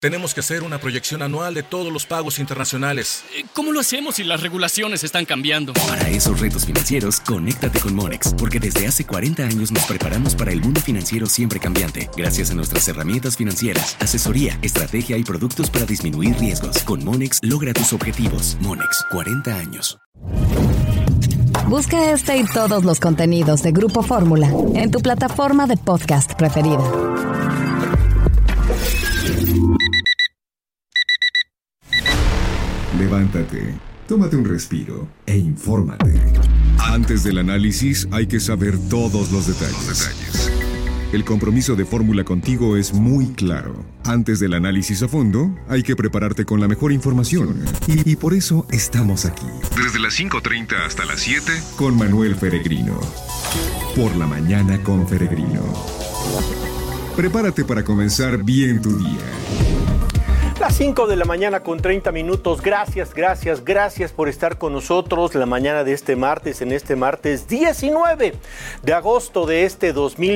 Tenemos que hacer una proyección anual de todos los pagos internacionales. ¿Cómo lo hacemos si las regulaciones están cambiando? Para esos retos financieros, conéctate con Monex, porque desde hace 40 años nos preparamos para el mundo financiero siempre cambiante. Gracias a nuestras herramientas financieras, asesoría, estrategia y productos para disminuir riesgos. Con Monex, logra tus objetivos. Monex, 40 años. Busca este y todos los contenidos de Grupo Fórmula en tu plataforma de podcast preferida. Levántate, tómate un respiro e infórmate. Antes del análisis hay que saber todos los detalles. El compromiso de Fórmula contigo es muy claro. Antes del análisis a fondo, hay que prepararte con la mejor información. Y por eso estamos aquí. Desde las 5:30 hasta las 7, con Manuel Feregrino. Por la mañana con Feregrino. Prepárate para comenzar bien tu día. Las 5 de la mañana con 30 minutos. Gracias por estar con nosotros la mañana de este martes, en este martes 19 de agosto de este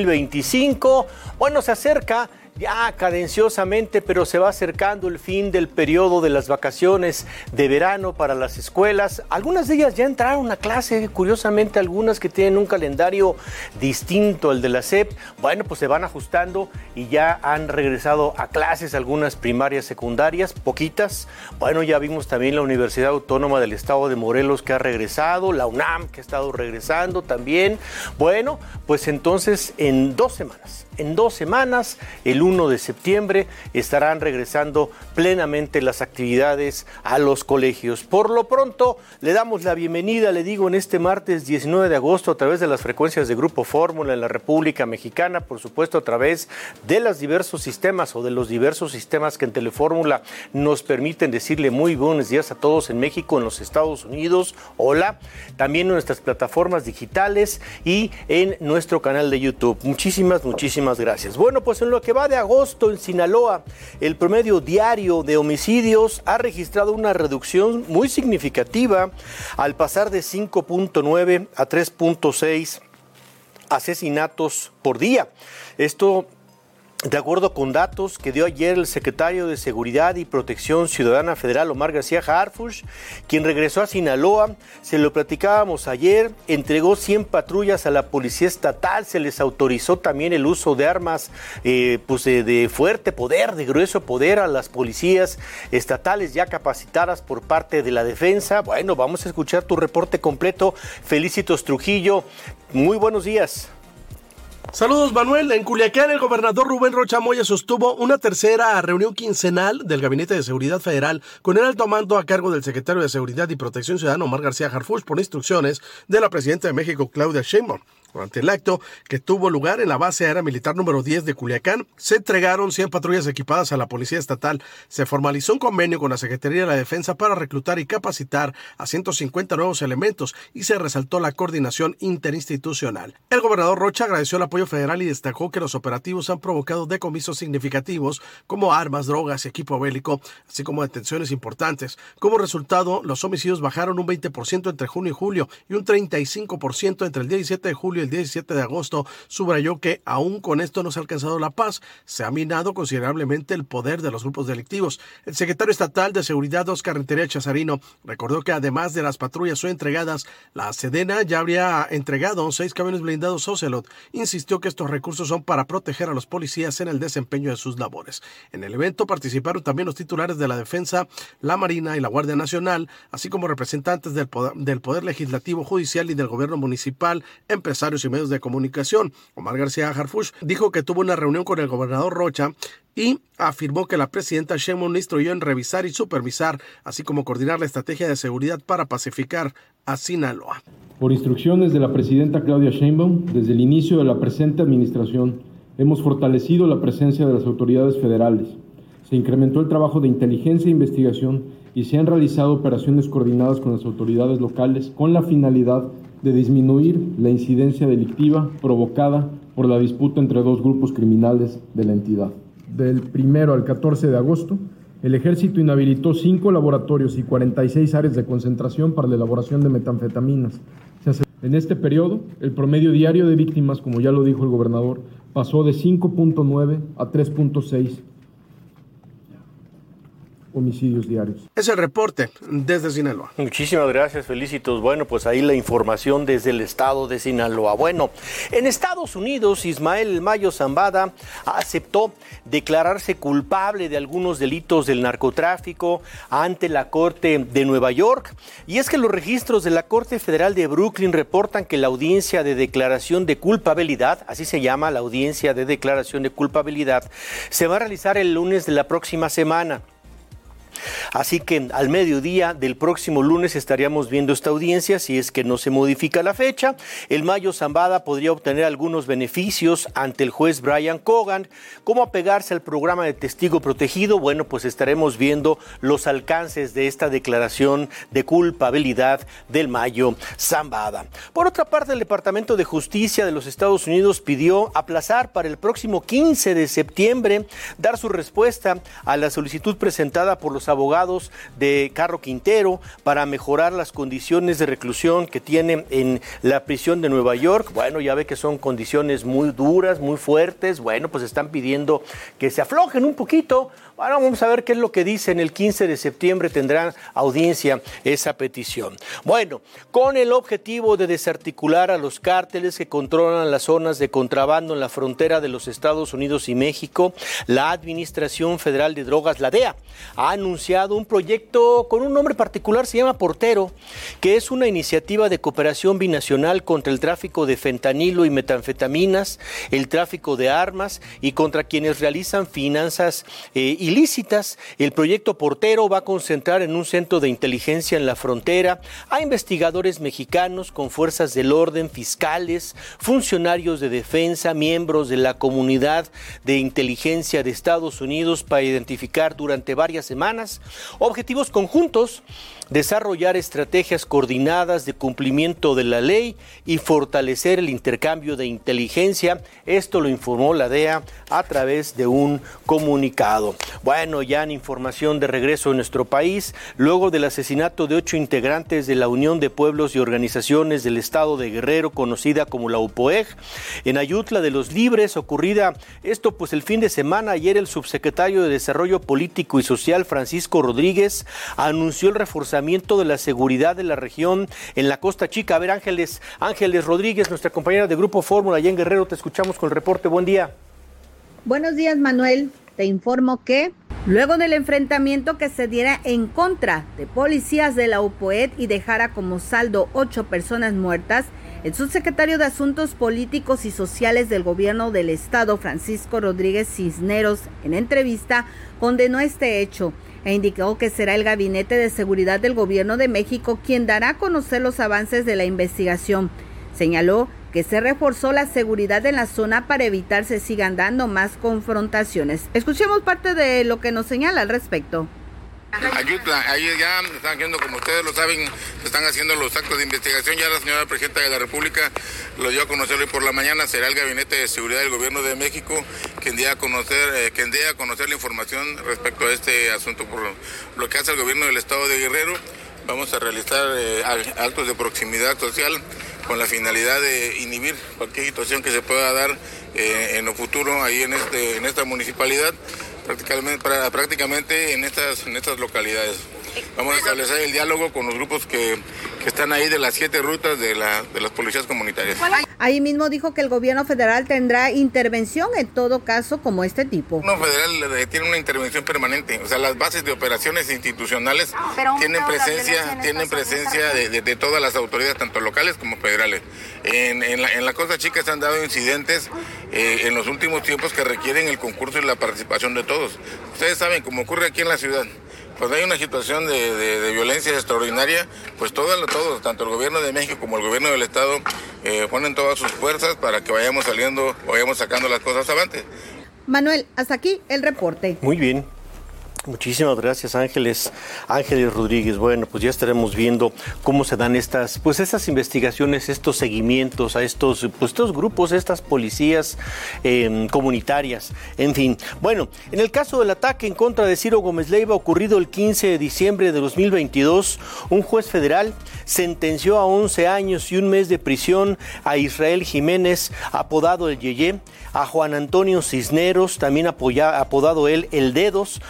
2025. Bueno, se acerca ya cadenciosamente, pero se va acercando el fin del periodo de las vacaciones de verano para las escuelas. Algunas de ellas ya entraron a clase, curiosamente algunas que tienen un calendario distinto al de la SEP, bueno, pues se van ajustando y ya han regresado a clases algunas primarias, secundarias, poquitas. Bueno, ya vimos también la Universidad Autónoma del Estado de Morelos que ha regresado, la UNAM que ha estado regresando también. Bueno, pues entonces en 2 semanas, el 1 de septiembre, estarán regresando plenamente las actividades a los colegios. Por lo pronto, le damos la bienvenida, le digo, en este martes 19 de agosto a través de las frecuencias de Grupo Fórmula en la República Mexicana, por supuesto a través de los diversos sistemas que en Telefórmula nos permiten decirle muy buenos días a todos en México, en los Estados Unidos, hola, también en nuestras plataformas digitales y en nuestro canal de YouTube. Muchísimas gracias. Bueno, pues en lo que va de agosto en Sinaloa, el promedio diario de homicidios ha registrado una reducción muy significativa al pasar de 5.9 a 3.6 asesinatos por día. Esto, de acuerdo con datos que dio ayer el secretario de Seguridad y Protección Ciudadana Federal, Omar García Harfuch, quien regresó a Sinaloa, se lo platicábamos ayer, entregó 100 patrullas a la Policía Estatal, se les autorizó también el uso de armas de fuerte poder, de grueso poder a las policías estatales ya capacitadas por parte de la defensa. Bueno, vamos a escuchar tu reporte completo, Felicitos Trujillo. Muy buenos días. Saludos, Manuel. En Culiacán, el gobernador Rubén Rocha Moya sostuvo una tercera reunión quincenal del Gabinete de Seguridad Federal con el alto mando a cargo del secretario de Seguridad y Protección Ciudadana, Omar García Harfuch, por instrucciones de la presidenta de México, Claudia Sheinbaum. Durante el acto que tuvo lugar en la base aérea militar número 10 de Culiacán, se entregaron 100 patrullas equipadas a la Policía Estatal. Se formalizó un convenio con la Secretaría de la Defensa para reclutar y capacitar a 150 nuevos elementos y se resaltó la coordinación interinstitucional. El gobernador Rocha agradeció el apoyo federal y destacó que los operativos han provocado decomisos significativos como armas, drogas y equipo bélico, así como detenciones importantes. Como resultado, los homicidios bajaron un 20% entre junio y julio y un 35% entre el 17 de julio y el 17 de agosto. Subrayó que aún con esto no se ha alcanzado la paz, se ha minado considerablemente el poder de los grupos delictivos. El secretario estatal de Seguridad, Óscar Rentería Chazarino, recordó que además de las patrullas hoy entregadas, la Sedena ya habría entregado 6 camiones blindados Ocelot. Insistió que estos recursos son para proteger a los policías en el desempeño de sus labores. En el evento participaron también los titulares de la Defensa, la Marina y la Guardia Nacional, así como representantes del Poder Legislativo, Judicial y del Gobierno Municipal, empresarios y medios de comunicación. Omar García Harfuch dijo que tuvo una reunión con el gobernador Rocha y afirmó que la presidenta Sheinbaum le instruyó en revisar y supervisar, así como coordinar la estrategia de seguridad para pacificar a Sinaloa. Por instrucciones de la presidenta Claudia Sheinbaum, desde el inicio de la presente administración, hemos fortalecido la presencia de las autoridades federales. Se incrementó el trabajo de inteligencia e investigación y se han realizado operaciones coordinadas con las autoridades locales con la finalidad de disminuir la incidencia delictiva provocada por la disputa entre dos grupos criminales de la entidad. Del 1 al 14 de agosto, el Ejército inhabilitó 5 laboratorios y 46 áreas de concentración para la elaboración de metanfetaminas. En este periodo, el promedio diario de víctimas, como ya lo dijo el gobernador, pasó de 5.9 a 3.6 homicidios diarios. Es el reporte desde Sinaloa. Muchísimas gracias, Felicitos. Bueno, pues ahí la información desde el estado de Sinaloa. Bueno, en Estados Unidos, Ismael El Mayo Zambada aceptó declararse culpable de algunos delitos del narcotráfico ante la Corte de Nueva York. Y es que los registros de la Corte Federal de Brooklyn reportan que la audiencia de declaración de culpabilidad, así se llama la audiencia de declaración de culpabilidad, se va a realizar el lunes de la próxima semana. Así que al mediodía del próximo lunes estaríamos viendo esta audiencia si es que no se modifica la fecha. El Mayo Zambada podría obtener algunos beneficios ante el juez Brian Cogan, como apegarse al programa de testigo protegido. Bueno, pues estaremos viendo los alcances de esta declaración de culpabilidad del Mayo Zambada. Por otra parte, el Departamento de Justicia de los Estados Unidos pidió aplazar para el próximo 15 de septiembre dar su respuesta a la solicitud presentada por los abogados de Caro Quintero para mejorar las condiciones de reclusión que tiene en la prisión de Nueva York. Bueno, ya ve que son condiciones muy duras, muy fuertes. Bueno, pues están pidiendo que se aflojen un poquito. Bueno, vamos a ver qué es lo que dicen. El 15 de septiembre tendrán audiencia esa petición. Bueno, con el objetivo de desarticular a los cárteles que controlan las zonas de contrabando en la frontera de los Estados Unidos y México, la Administración Federal de Drogas, la DEA, ha anunciado un proyecto con un nombre particular, se llama Portero, que es una iniciativa de cooperación binacional contra el tráfico de fentanilo y metanfetaminas, el tráfico de armas y contra quienes realizan finanzas ilícitas. El proyecto Portero va a concentrar en un centro de inteligencia en la frontera a investigadores mexicanos con fuerzas del orden, fiscales, funcionarios de defensa, miembros de la comunidad de inteligencia de Estados Unidos para identificar durante varias semanas objetivos conjuntos, desarrollar estrategias coordinadas de cumplimiento de la ley y fortalecer el intercambio de inteligencia. Esto lo informó la DEA a través de un comunicado. Bueno, ya en información de regreso en nuestro país, luego del asesinato de 8 integrantes de la Unión de Pueblos y Organizaciones del Estado de Guerrero, conocida como la UPOEG, en Ayutla de los Libres, ocurrida esto pues el fin de semana. Ayer el subsecretario de Desarrollo Político y Social, Francisco Rodríguez, anunció el reforzamiento de la seguridad de la región en la Costa Chica. A ver, Ángeles Rodríguez, nuestra compañera de Grupo Fórmula allá en Guerrero, te escuchamos con el reporte. Buen día. Buenos días, Manuel. Te informo que luego del enfrentamiento que se diera en contra de policías de la UPOED y dejara como saldo 8 personas muertas, el subsecretario de Asuntos Políticos y Sociales del Gobierno del Estado, Francisco Rodríguez Cisneros, en entrevista, condenó este hecho e indicó que será el Gabinete de Seguridad del Gobierno de México quien dará a conocer los avances de la investigación. Señaló que se reforzó la seguridad en la zona para evitar se sigan dando más confrontaciones. Escuchemos parte de lo que nos señala al respecto. Ayutla, ahí ya están haciendo, como ustedes lo saben, están haciendo los actos de investigación. Ya la señora Presidenta de la República lo dio a conocer hoy por la mañana. Será el Gabinete de Seguridad del Gobierno de México quien dé a conocer la información respecto a este asunto. Por lo que hace el Gobierno del Estado de Guerrero, vamos a realizar actos de proximidad social con la finalidad de inhibir cualquier situación que se pueda dar en lo futuro ahí en esta municipalidad, prácticamente en estas localidades. Vamos a establecer el diálogo con los grupos que están ahí de las 7 rutas de las policías comunitarias. Ahí mismo dijo que el gobierno federal tendrá intervención en todo caso como este tipo. El gobierno federal tiene una intervención permanente, o sea, las bases de operaciones institucionales tienen presencia de todas las autoridades, tanto locales como federales. En la Costa Chica se han dado incidentes en los últimos tiempos que requieren el concurso y la participación de todos. Ustedes saben, como ocurre aquí en la ciudad, cuando hay una situación de violencia extraordinaria, pues todos, tanto el Gobierno de México como el Gobierno del Estado, ponen todas sus fuerzas para que vayamos sacando las cosas adelante. Manuel, hasta aquí el reporte. Muy bien. Muchísimas gracias, Ángeles Rodríguez. Bueno, pues ya estaremos viendo cómo se dan estas investigaciones, estos seguimientos a estos grupos, estas policías comunitarias, en fin. Bueno, en el caso del ataque en contra de Ciro Gómez Leiva ocurrido el 15 de diciembre de 2022, un juez federal sentenció a 11 años y un mes de prisión a Israel Jiménez, apodado el Yeye, a Juan Antonio Cisneros, también apodado él el Dedos, por los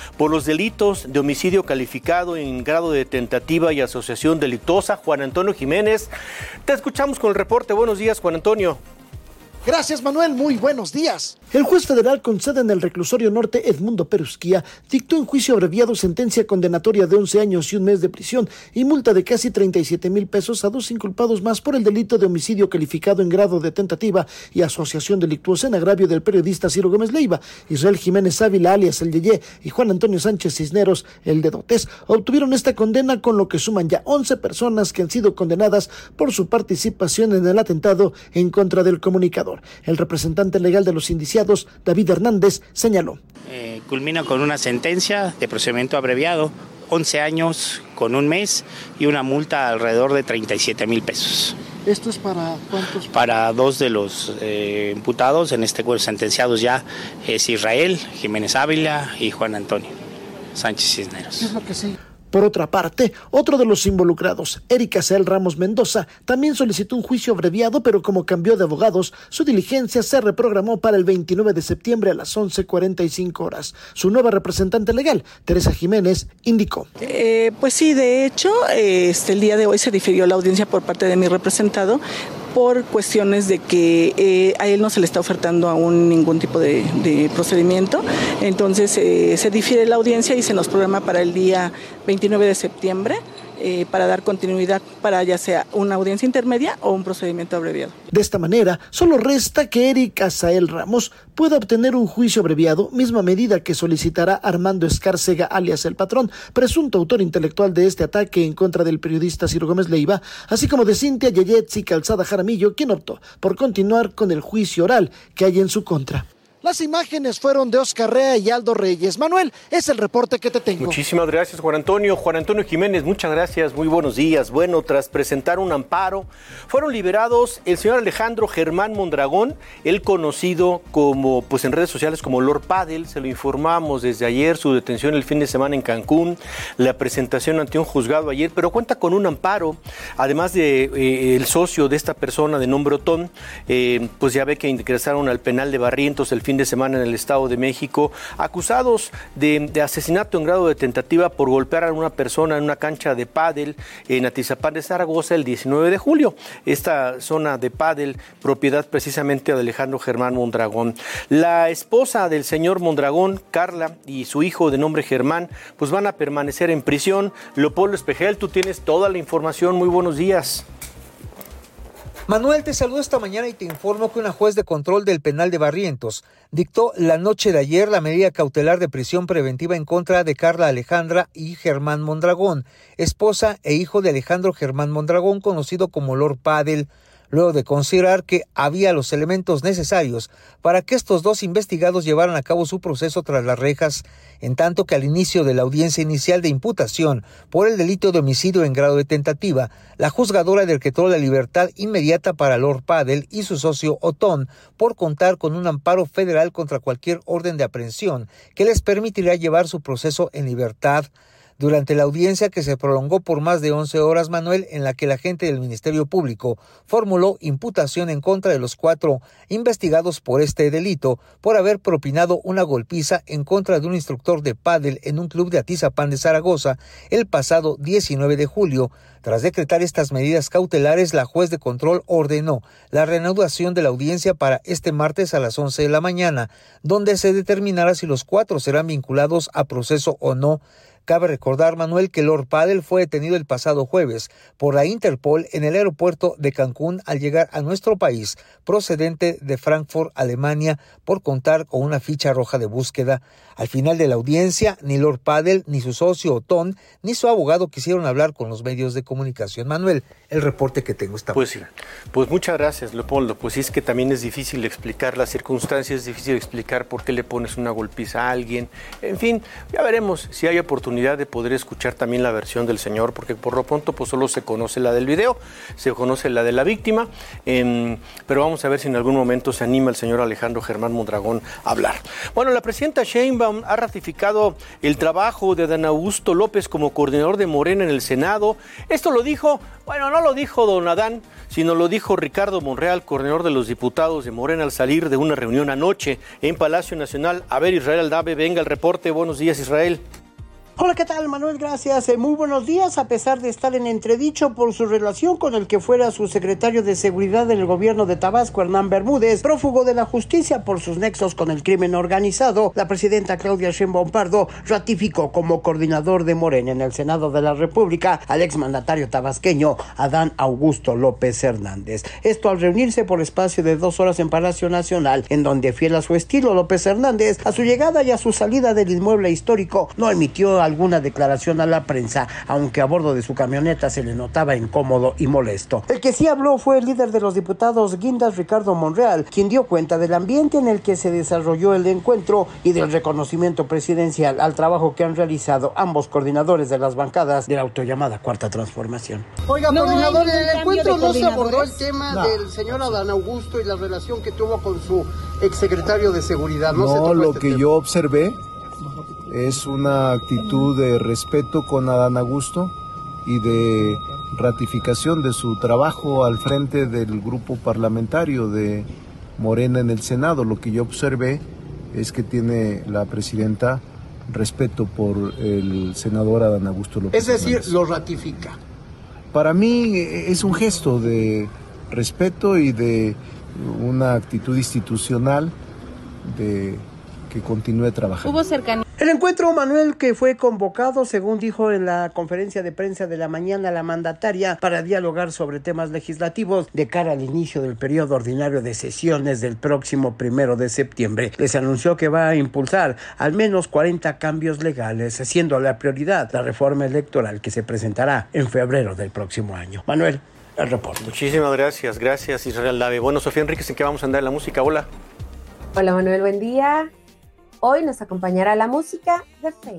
delitos de homicidio calificado en grado de tentativa y asociación delictuosa. Juan Antonio Jiménez, te escuchamos con el reporte. Buenos días, Juan Antonio. Gracias, Manuel. Muy buenos días. El juez federal con sede en el reclusorio norte, Edmundo Perusquía, dictó en juicio abreviado sentencia condenatoria de 11 años y un mes de prisión y multa de casi 37,000 pesos a 2 inculpados más por el delito de homicidio calificado en grado de tentativa y asociación delictuosa en agravio del periodista Ciro Gómez Leiva. Israel Jiménez Ávila, alias El Yeye, y Juan Antonio Sánchez Cisneros, el Dedotes, obtuvieron esta condena, con lo que suman ya 11 personas que han sido condenadas por su participación en el atentado en contra del comunicador. El representante legal de los indiciados, David Hernández, señaló. Culmina con una sentencia de procedimiento abreviado, 11 años con un mes y una multa alrededor de 37,000 pesos. ¿Esto es para cuántos? Para 2 de los imputados, en este caso sentenciados ya, es Israel Jiménez Ávila y Juan Antonio Sánchez Cisneros. ¿Qué es lo que sí? Por otra parte, otro de los involucrados, Eric Azael Ramos Mendoza, también solicitó un juicio abreviado, pero como cambió de abogados, su diligencia se reprogramó para el 29 de septiembre a las 11:45 horas. Su nueva representante legal, Teresa Jiménez, indicó. Pues sí, de hecho, el día de hoy se difirió la audiencia por parte de mi representado por cuestiones de que a él no se le está ofertando aún ningún tipo de procedimiento. Entonces se difiere la audiencia y se nos programa para el día 29 de septiembre para dar continuidad para ya sea una audiencia intermedia o un procedimiento abreviado. De esta manera, solo resta que Eric Azael Ramos pueda obtener un juicio abreviado, misma medida que solicitará Armando Escárcega, alias El Patrón, presunto autor intelectual de este ataque en contra del periodista Ciro Gómez Leiva, así como de Cintia Yeyetsi Calzada Jaramillo, quien optó por continuar con el juicio oral que hay en su contra. Las imágenes fueron de Oscar Rea y Aldo Reyes. Manuel, es el reporte que te tengo. Muchísimas gracias, Juan Antonio. Juan Antonio Jiménez, muchas gracias. Muy buenos días. Bueno, tras presentar un amparo, fueron liberados el señor Alejandro Germán Mondragón, él conocido como, pues en redes sociales como Lord Padel. Se lo informamos desde ayer, su detención el fin de semana en Cancún, la presentación ante un juzgado ayer, pero cuenta con un amparo, además de el socio de esta persona de nombre Otón, pues ya ve que ingresaron al penal de Barrientos el fin de semana en el Estado de México, acusados de asesinato en grado de tentativa por golpear a una persona en una cancha de pádel en Atizapán de Zaragoza el 19 de julio. Esta zona de pádel, propiedad precisamente de Alejandro Germán Mondragón. La esposa del señor Mondragón, Carla, y su hijo de nombre Germán, pues van a permanecer en prisión. Leopoldo Espejel, tú tienes toda la información. Muy buenos días. Manuel, te saludo esta mañana y te informo que una juez de control del penal de Barrientos dictó la noche de ayer la medida cautelar de prisión preventiva en contra de Carla Alejandra y Germán Mondragón, esposa e hijo de Alejandro Germán Mondragón, conocido como Lord Padel, luego de considerar que había los elementos necesarios para que estos dos investigados llevaran a cabo su proceso tras las rejas, en tanto que al inicio de la audiencia inicial de imputación por el delito de homicidio en grado de tentativa, la juzgadora decretó la libertad inmediata para Lord Padel y su socio Otón por contar con un amparo federal contra cualquier orden de aprehensión que les permitirá llevar su proceso en libertad. Durante la audiencia, que se prolongó por más de 11 horas, Manuel, en la que el agente del Ministerio Público formuló imputación en contra de los 4 investigados por este delito por haber propinado una golpiza en contra de un instructor de pádel en un club de Atizapán de Zaragoza el pasado 19 de julio. Tras decretar estas medidas cautelares, la juez de control ordenó la reanudación de la audiencia para este martes a las 11 de la mañana, donde se determinará si los 4 serán vinculados a proceso o no. Cabe recordar, Manuel, que Lord Padel fue detenido el pasado jueves por la Interpol en el aeropuerto de Cancún al llegar a nuestro país, procedente de Frankfurt, Alemania, por contar con una ficha roja de búsqueda. Al final de la audiencia, ni Lord Padel, ni su socio Otón, ni su abogado quisieron hablar con los medios de comunicación. Manuel, el reporte que tengo esta mañana. Pues muchas gracias, Leopoldo. Pues sí, es que también es difícil explicar las circunstancias, es difícil explicar por qué le pones una golpiza a alguien. En fin, ya veremos si hay oportunidad de poder escuchar también la versión del señor, porque por lo pronto pues solo se conoce la del video, se conoce la de la víctima, pero vamos a ver si en algún momento se anima el señor Alejandro Germán Mondragón a hablar. Bueno, la presidenta Sheinbaum ha ratificado el trabajo de Adán Augusto López como coordinador de Morena en el Senado. Esto lo dijo, bueno, no lo dijo don Adán, sino lo dijo Ricardo Monreal, coordinador de los diputados de Morena, al salir de una reunión anoche en Palacio Nacional. A ver, Israel Aldave, venga el reporte. Buenos días, Israel. Hola, ¿qué tal, Manuel? Gracias. Muy buenos días. A pesar de estar en entredicho por su relación con el que fuera su secretario de Seguridad en el gobierno de Tabasco, Hernán Bermúdez, prófugo de la justicia por sus nexos con el crimen organizado, la presidenta Claudia Sheinbaum Pardo ratificó como coordinador de Morena en el Senado de la República al exmandatario tabasqueño Adán Augusto López Hernández. Esto al reunirse por espacio de 2 horas en Palacio Nacional, en donde, fiel a su estilo, López Hernández, a su llegada y a su salida del inmueble histórico, no emitió alguna declaración a la prensa, aunque a bordo de su camioneta se le notaba incómodo y molesto. El que sí habló fue el líder de los diputados Guindas, Ricardo Monreal, quien dio cuenta del ambiente en el que se desarrolló el encuentro y del reconocimiento presidencial al trabajo que han realizado ambos coordinadores de las bancadas de la autollamada Cuarta Transformación. Oiga, coordinador, en el encuentro no se abordó el tema del señor Adán Augusto y la relación que tuvo con su exsecretario de Seguridad. No, lo que yo observé es una actitud de respeto con Adán Augusto y de ratificación de su trabajo al frente del grupo parlamentario de Morena en el Senado. Lo que yo observé es que tiene la presidenta respeto por el senador Adán Augusto López. Es decir, lo ratifica. Para mí es un gesto de respeto y de una actitud institucional de que continúe trabajando. Hubo cercanía. El encuentro, Manuel, que fue convocado, según dijo en la conferencia de prensa de la mañana la mandataria, para dialogar sobre temas legislativos de cara al inicio del periodo ordinario de sesiones del próximo 1 de septiembre. Les anunció que va a impulsar al menos 40 cambios legales, siendo la prioridad la reforma electoral que se presentará en febrero del próximo año. Manuel, el reporte. Muchísimas gracias Israel Dave. Bueno, Sofía Enríquez, ¿en qué vamos a andar en la música? Hola. Hola Manuel, buen día. Hoy nos acompañará la música de Faith.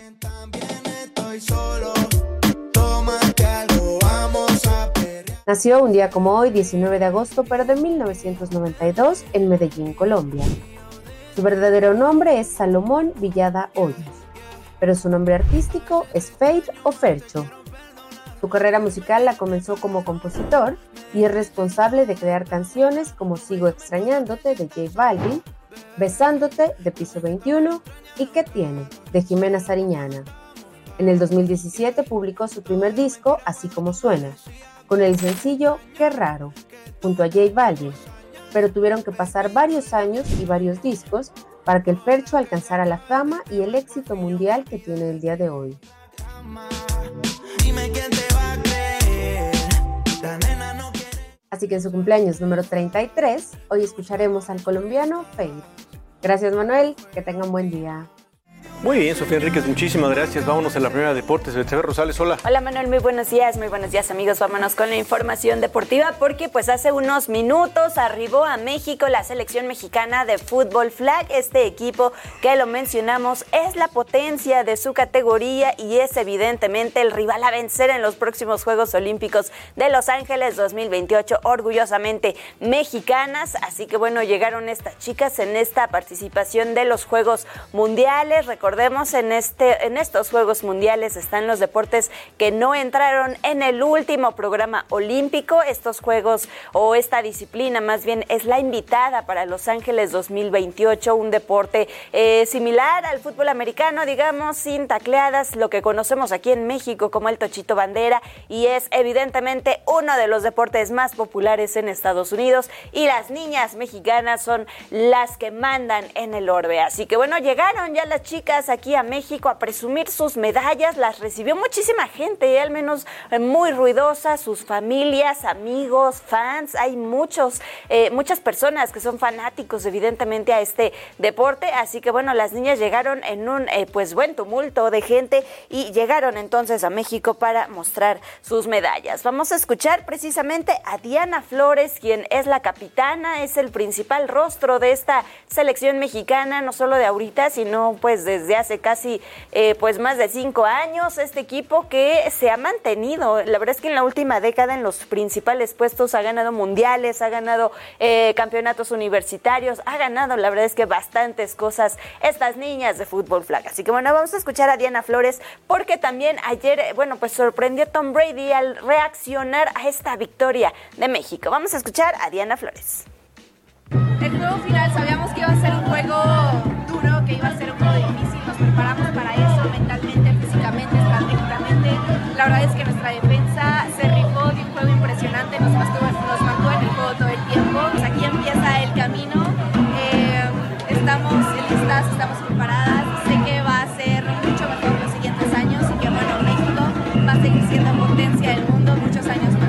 Nació un día como hoy, 19 de agosto, pero de 1992, en Medellín, Colombia. Su verdadero nombre es Salomón Villada Hoyos, pero su nombre artístico es Faith o Fercho. Su carrera musical la comenzó como compositor y es responsable de crear canciones como Sigo Extrañándote de J Balvin, Besándote de Piso 21 y ¿Qué tiene? De Jimena Sariñana. En el 2017 publicó su primer disco, Así como suena, con el sencillo Qué raro, junto a J Balvin, pero tuvieron que pasar varios años y varios discos para que el Fercho alcanzara la fama y el éxito mundial que tiene el día de hoy. Así que en su cumpleaños número 33, hoy escucharemos al colombiano Faith. Gracias Manuel, que tengan buen día. Muy bien, Sofía Enríquez, muchísimas gracias. Vámonos a la primera de deportes. Betsabe Rosales, hola. Hola Manuel, muy buenos días amigos. Vámonos con la información deportiva porque pues hace unos minutos arribó a México la selección mexicana de fútbol flag. Este equipo que lo mencionamos es la potencia de su categoría y es evidentemente el rival a vencer en los próximos Juegos Olímpicos de Los Ángeles 2028, orgullosamente mexicanas. Así que bueno, llegaron estas chicas en esta participación de los Juegos Mundiales. Recordemos, en estos Juegos Mundiales están los deportes que no entraron en el último programa olímpico. Estos juegos, o esta disciplina más bien, es la invitada para Los Ángeles 2028, un deporte similar al fútbol americano, digamos, sin tacleadas, lo que conocemos aquí en México como el tochito bandera, y es evidentemente uno de los deportes más populares en Estados Unidos, y las niñas mexicanas son las que mandan en el orbe. Así que bueno, llegaron ya las chicas aquí a México a presumir sus medallas. Las recibió muchísima gente, al menos muy ruidosa, sus familias, amigos, fans. Hay muchas personas que son fanáticos evidentemente a este deporte, así que bueno, las niñas llegaron en un buen tumulto de gente y llegaron entonces a México para mostrar sus medallas. Vamos a escuchar precisamente a Diana Flores, quien es la capitana, es el principal rostro de esta selección mexicana, no solo de ahorita, sino pues desde hace casi más de 5 años, este equipo que se ha mantenido. La verdad es que en la última década en los principales puestos ha ganado mundiales, ha ganado campeonatos universitarios, ha ganado, la verdad es que bastantes cosas estas niñas de fútbol flag. Así que bueno, vamos a escuchar a Diana Flores porque también ayer, sorprendió Tom Brady al reaccionar a esta victoria de México. Vamos a escuchar a Diana Flores. El juego final sabíamos que iba a ser un juego duro, que iba a ser un juego difícil, nos preparamos para eso mentalmente, físicamente. verdad es que nuestra defensa se rifó de un juego impresionante, nos mantuvo en el juego todo el tiempo. Pues aquí empieza el camino, estamos listas, estamos preparadas, sé que va a ser mucho mejor los siguientes años y que bueno, México va a seguir siendo potencia del mundo muchos años más.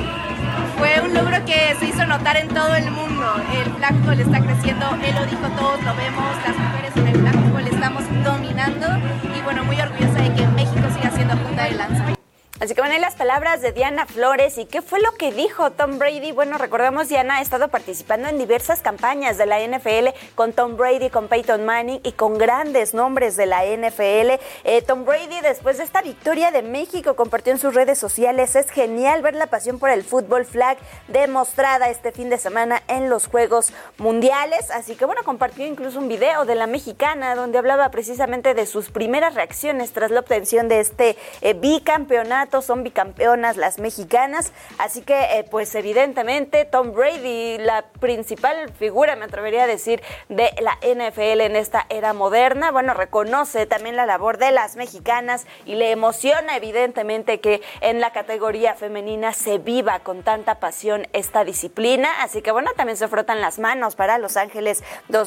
Fue un logro que se hizo notar en todo el mundo, el flag football está creciendo, él lo dijo, todos lo vemos, las mujeres en el flag football estamos dominando y bueno, muy orgullosa de que México siga siendo punta de lanza. Así que van ahí las palabras de Diana Flores. ¿Y qué fue lo que dijo Tom Brady? Bueno, recordemos, Diana ha estado participando en diversas campañas de la NFL con Tom Brady, con Peyton Manning y con grandes nombres de la NFL. Tom Brady, después de esta victoria de México, compartió en sus redes sociales: es genial ver la pasión por el fútbol flag demostrada este fin de semana en los Juegos Mundiales. Así que bueno, compartió incluso un video de la mexicana donde hablaba precisamente de sus primeras reacciones tras la obtención de este bicampeonato. Son bicampeonas las mexicanas, así que pues evidentemente Tom Brady, la principal figura, me atrevería a decir, de la NFL en esta era moderna, bueno, reconoce también la labor de las mexicanas y le emociona evidentemente que en la categoría femenina se viva con tanta pasión esta disciplina, así que bueno, también se frotan las manos para Los Ángeles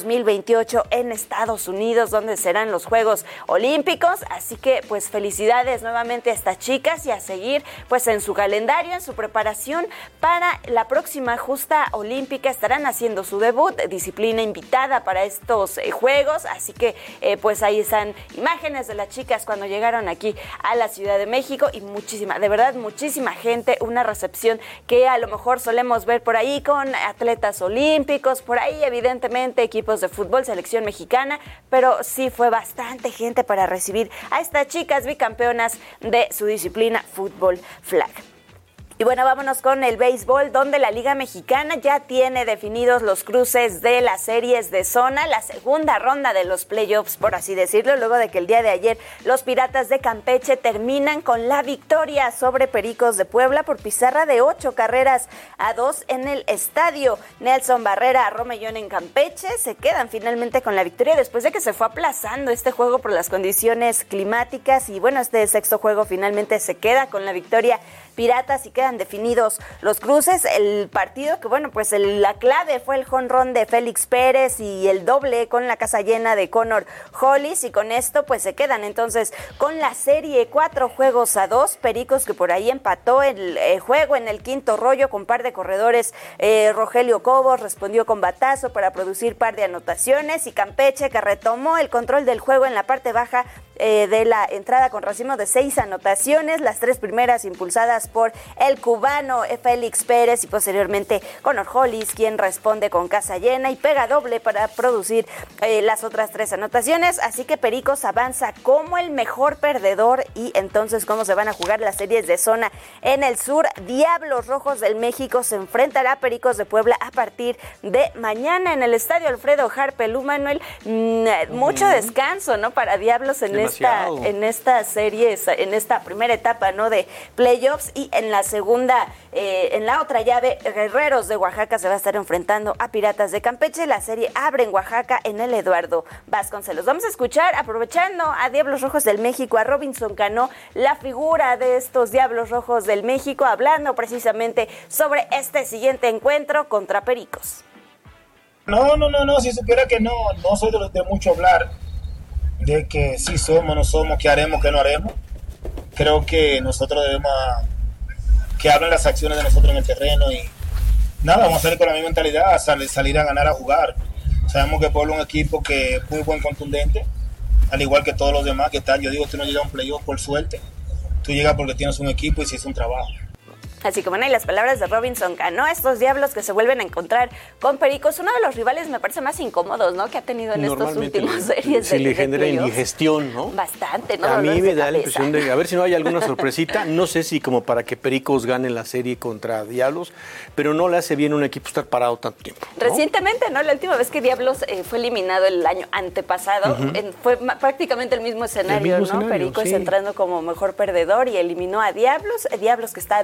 2028 en Estados Unidos, donde serán los Juegos Olímpicos, así que pues felicidades nuevamente a estas chicas y a seguir pues en su calendario, en su preparación para la próxima justa olímpica. Estarán haciendo su debut, disciplina invitada para estos Juegos, así que pues ahí están imágenes de las chicas cuando llegaron aquí a la Ciudad de México y muchísima, de verdad muchísima gente, una recepción que a lo mejor solemos ver por ahí con atletas olímpicos, por ahí evidentemente equipos de fútbol, selección mexicana, pero sí fue bastante gente para recibir a estas chicas bicampeonas de su disciplina fútbol flag. Y bueno, vámonos con el béisbol, donde la Liga Mexicana ya tiene definidos los cruces de las series de zona, la segunda ronda de los playoffs, por así decirlo, luego de que el día de ayer los Piratas de Campeche terminan con la victoria sobre Pericos de Puebla por pizarra de 8-2 en el estadio Nelson Barrera Romellón en Campeche. Se quedan finalmente con la victoria después de que se fue aplazando este juego por las condiciones climáticas y bueno, este sexto juego finalmente se queda con la victoria Piratas y quedan definidos los cruces. El partido que, bueno, pues la clave fue el jonrón de Félix Pérez y el doble con la casa llena de Connor Hollis, y con esto pues se quedan entonces con la serie 4-2. Pericos, que por ahí empató el juego en el quinto rollo con par de corredores. Rogelio Cobos respondió con batazo para producir par de anotaciones, y Campeche, que retomó el control del juego en la parte baja de la entrada con racimo de 6 anotaciones, las 3 primeras impulsadas por el cubano Félix Pérez y posteriormente Connor Hollis, quien responde con casa llena y pega doble para producir las otras 3 anotaciones. Así que Pericos avanza como el mejor perdedor. Y entonces, ¿cómo se van a jugar las series de zona en el sur? Diablos Rojos del México se enfrentará a Pericos de Puebla a partir de mañana en el estadio Alfredo Harpelú. Manuel, mucho descanso, ¿no?, para Diablos en esta serie, en esta primera etapa, ¿no?, de playoffs. Y en la segunda, en la otra llave, Guerreros de Oaxaca se va a estar enfrentando a Piratas de Campeche. La serie abre en Oaxaca en el Eduardo Vasconcelos. Vamos a escuchar, aprovechando a Diablos Rojos del México, a Robinson Cano, la figura de estos Diablos Rojos del México, hablando precisamente sobre este siguiente encuentro contra Pericos. No, si supiera que no soy de los de mucho hablar, de que sí somos, no somos, qué haremos, qué no haremos. Creo que nosotros debemos que hablen las acciones de nosotros en el terreno y nada, vamos a salir con la misma mentalidad, salir a ganar, a jugar. Sabemos que Puebla es un equipo que es muy buen contundente, al igual que todos los demás que están. Yo digo, tú no llegas a un playoff por suerte, tú llegas porque tienes un equipo y si es un trabajo. Así que bueno, y las palabras de Robinson Cano, estos Diablos que se vuelven a encontrar con Pericos, uno de los rivales me parece más incómodos, ¿no?, que ha tenido en estos últimos series. Sí, le genera indigestión, ¿no? Bastante, ¿no? A mí me da la impresión de, a ver si no hay alguna sorpresita, no sé si como para que Pericos gane la serie contra Diablos, pero no le hace bien a un equipo estar parado tanto tiempo, ¿no? Recientemente, ¿no?, la última vez que Diablos fue eliminado el año antepasado, fue prácticamente el mismo escenario, ¿no? Pericos entrando como mejor perdedor y eliminó a Diablos que está defendiendo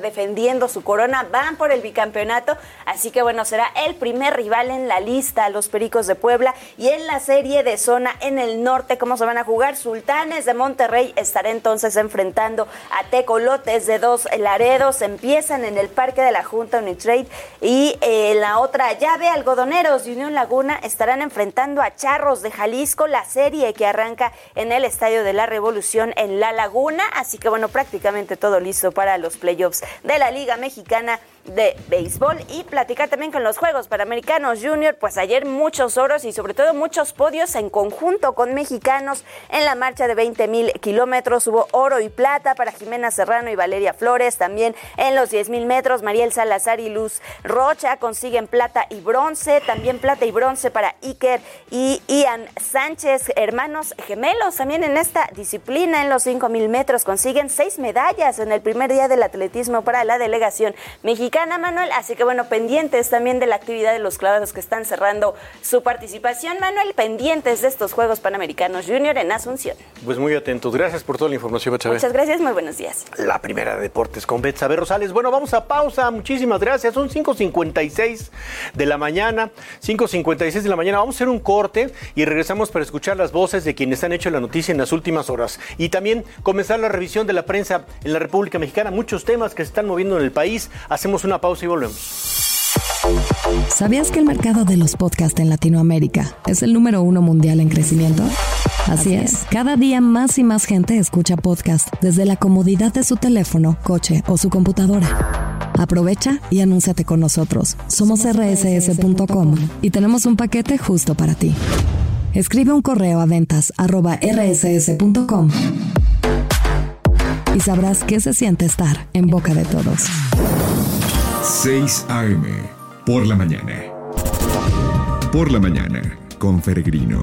defendiendo su corona, van por el bicampeonato, así que bueno, será el primer rival en la lista, los Pericos de Puebla, y en la serie de zona en el norte, ¿cómo se van a jugar? Sultanes de Monterrey estará entonces enfrentando a Tecolotes de Dos Laredos, empiezan en el Parque de la Junta Unitrade, y en la otra llave, Algodoneros de Unión Laguna estarán enfrentando a Charros de Jalisco, la serie que arranca en el Estadio de la Revolución en La Laguna, así que bueno, prácticamente todo listo para los playoffs de la Liga Mexicana de Béisbol. Y platicar también con los Juegos Panamericanos Junior, pues ayer muchos oros y sobre todo muchos podios en conjunto con mexicanos en la marcha de 20,000 kilómetros. Hubo oro y plata para Jimena Serrano y Valeria Flores, también en los 10,000 metros Mariel Salazar y Luz Rocha consiguen plata y bronce, también plata y bronce para Iker y Ian Sánchez, hermanos gemelos también en esta disciplina. En los 5,000 metros consiguen 6 medallas en el primer día del atletismo para la delegación mexicana, Manuel, así que bueno, pendientes también de la actividad de los clavados que están cerrando su participación, Manuel, pendientes de estos Juegos Panamericanos Junior en Asunción. Pues muy atentos, gracias por toda la información, Betsabe. Muchas gracias, muy buenos días. La primera de deportes con Betsabe Rosales. Bueno, vamos a pausa, muchísimas gracias, son 5:56 de la mañana, 5:56 de la mañana, vamos a hacer un corte y regresamos para escuchar las voces de quienes han hecho la noticia en las últimas horas y también comenzar la revisión de la prensa en la República Mexicana, muchos temas que se están moviendo en el país. Hacemos una pausa y volvemos. ¿Sabías que el mercado de los podcasts en Latinoamérica es el número 1 mundial en crecimiento? Así es, cada día más y más gente escucha podcasts desde la comodidad de su teléfono, coche o su computadora. Aprovecha y anúnciate con nosotros. Somos rss.com y tenemos un paquete justo para ti. Escribe un correo a ventas@rss.com y sabrás qué se siente estar en boca de todos. 6 a.m. por la mañana. Por la mañana, con Peregrino.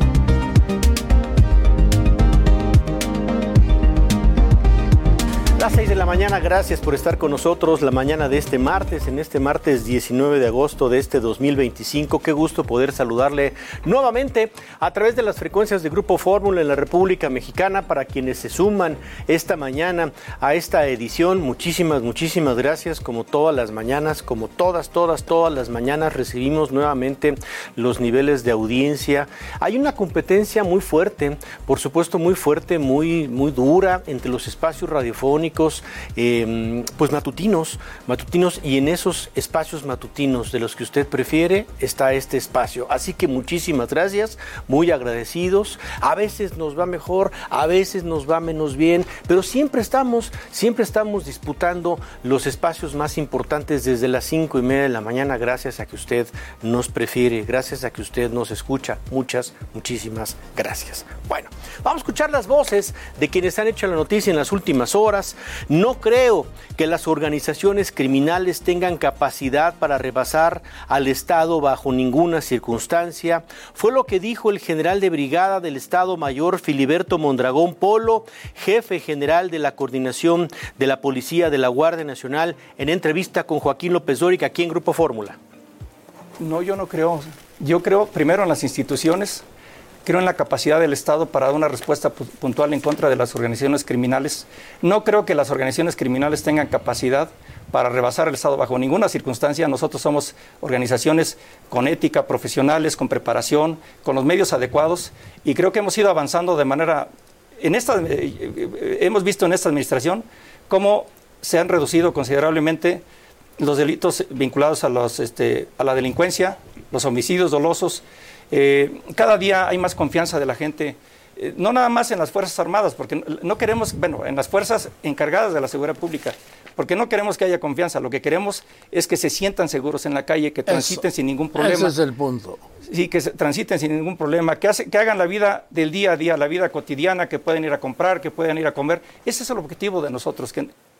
Las 6 de la mañana, gracias por estar con nosotros la mañana de este martes, en este martes 19 de agosto de este 2025. Qué gusto poder saludarle nuevamente a través de las frecuencias de Grupo Fórmula en la República Mexicana. Para quienes se suman esta mañana a esta edición, muchísimas gracias. Como todas las mañanas, como todas las mañanas, recibimos nuevamente los niveles de audiencia. Hay una competencia muy fuerte, por supuesto muy fuerte, muy dura entre los espacios radiofónicos, pues matutinos, y en esos espacios matutinos de los que usted prefiere está este espacio. Así que muchísimas gracias, muy agradecidos. A veces nos va mejor, a veces nos va menos bien, pero siempre estamos disputando los espacios más importantes desde las 5:30 de la mañana, gracias a que usted nos prefiere, gracias a que usted nos escucha. Muchísimas gracias. Bueno, vamos a escuchar las voces de quienes han hecho la noticia en las últimas horas. No creo que las organizaciones criminales tengan capacidad para rebasar al Estado bajo ninguna circunstancia. Fue lo que dijo el general de brigada del Estado Mayor Filiberto Mondragón Polo, jefe general de la coordinación de la Policía de la Guardia Nacional, en entrevista con Joaquín López Dóriga aquí en Grupo Fórmula. No, yo no creo. Yo creo primero en las instituciones. Creo en la capacidad del Estado para dar una respuesta puntual en contra de las organizaciones criminales. No creo que las organizaciones criminales tengan capacidad para rebasar el Estado bajo ninguna circunstancia. Nosotros somos organizaciones con ética, profesionales, con preparación, con los medios adecuados, y creo que hemos ido avanzando de manera... hemos visto en esta administración cómo se han reducido considerablemente los delitos vinculados a la delincuencia, los homicidios dolosos. Cada día hay más confianza de la gente, no nada más en las Fuerzas Armadas, porque no queremos, en las fuerzas encargadas de la seguridad pública, porque no queremos que haya confianza, lo que queremos es que se sientan seguros en la calle, que transiten sin ningún problema. Ese es el punto. Sí, que transiten sin ningún problema, que hagan la vida del día a día, la vida cotidiana, que pueden ir a comprar, que puedan ir a comer. Ese es el objetivo de nosotros.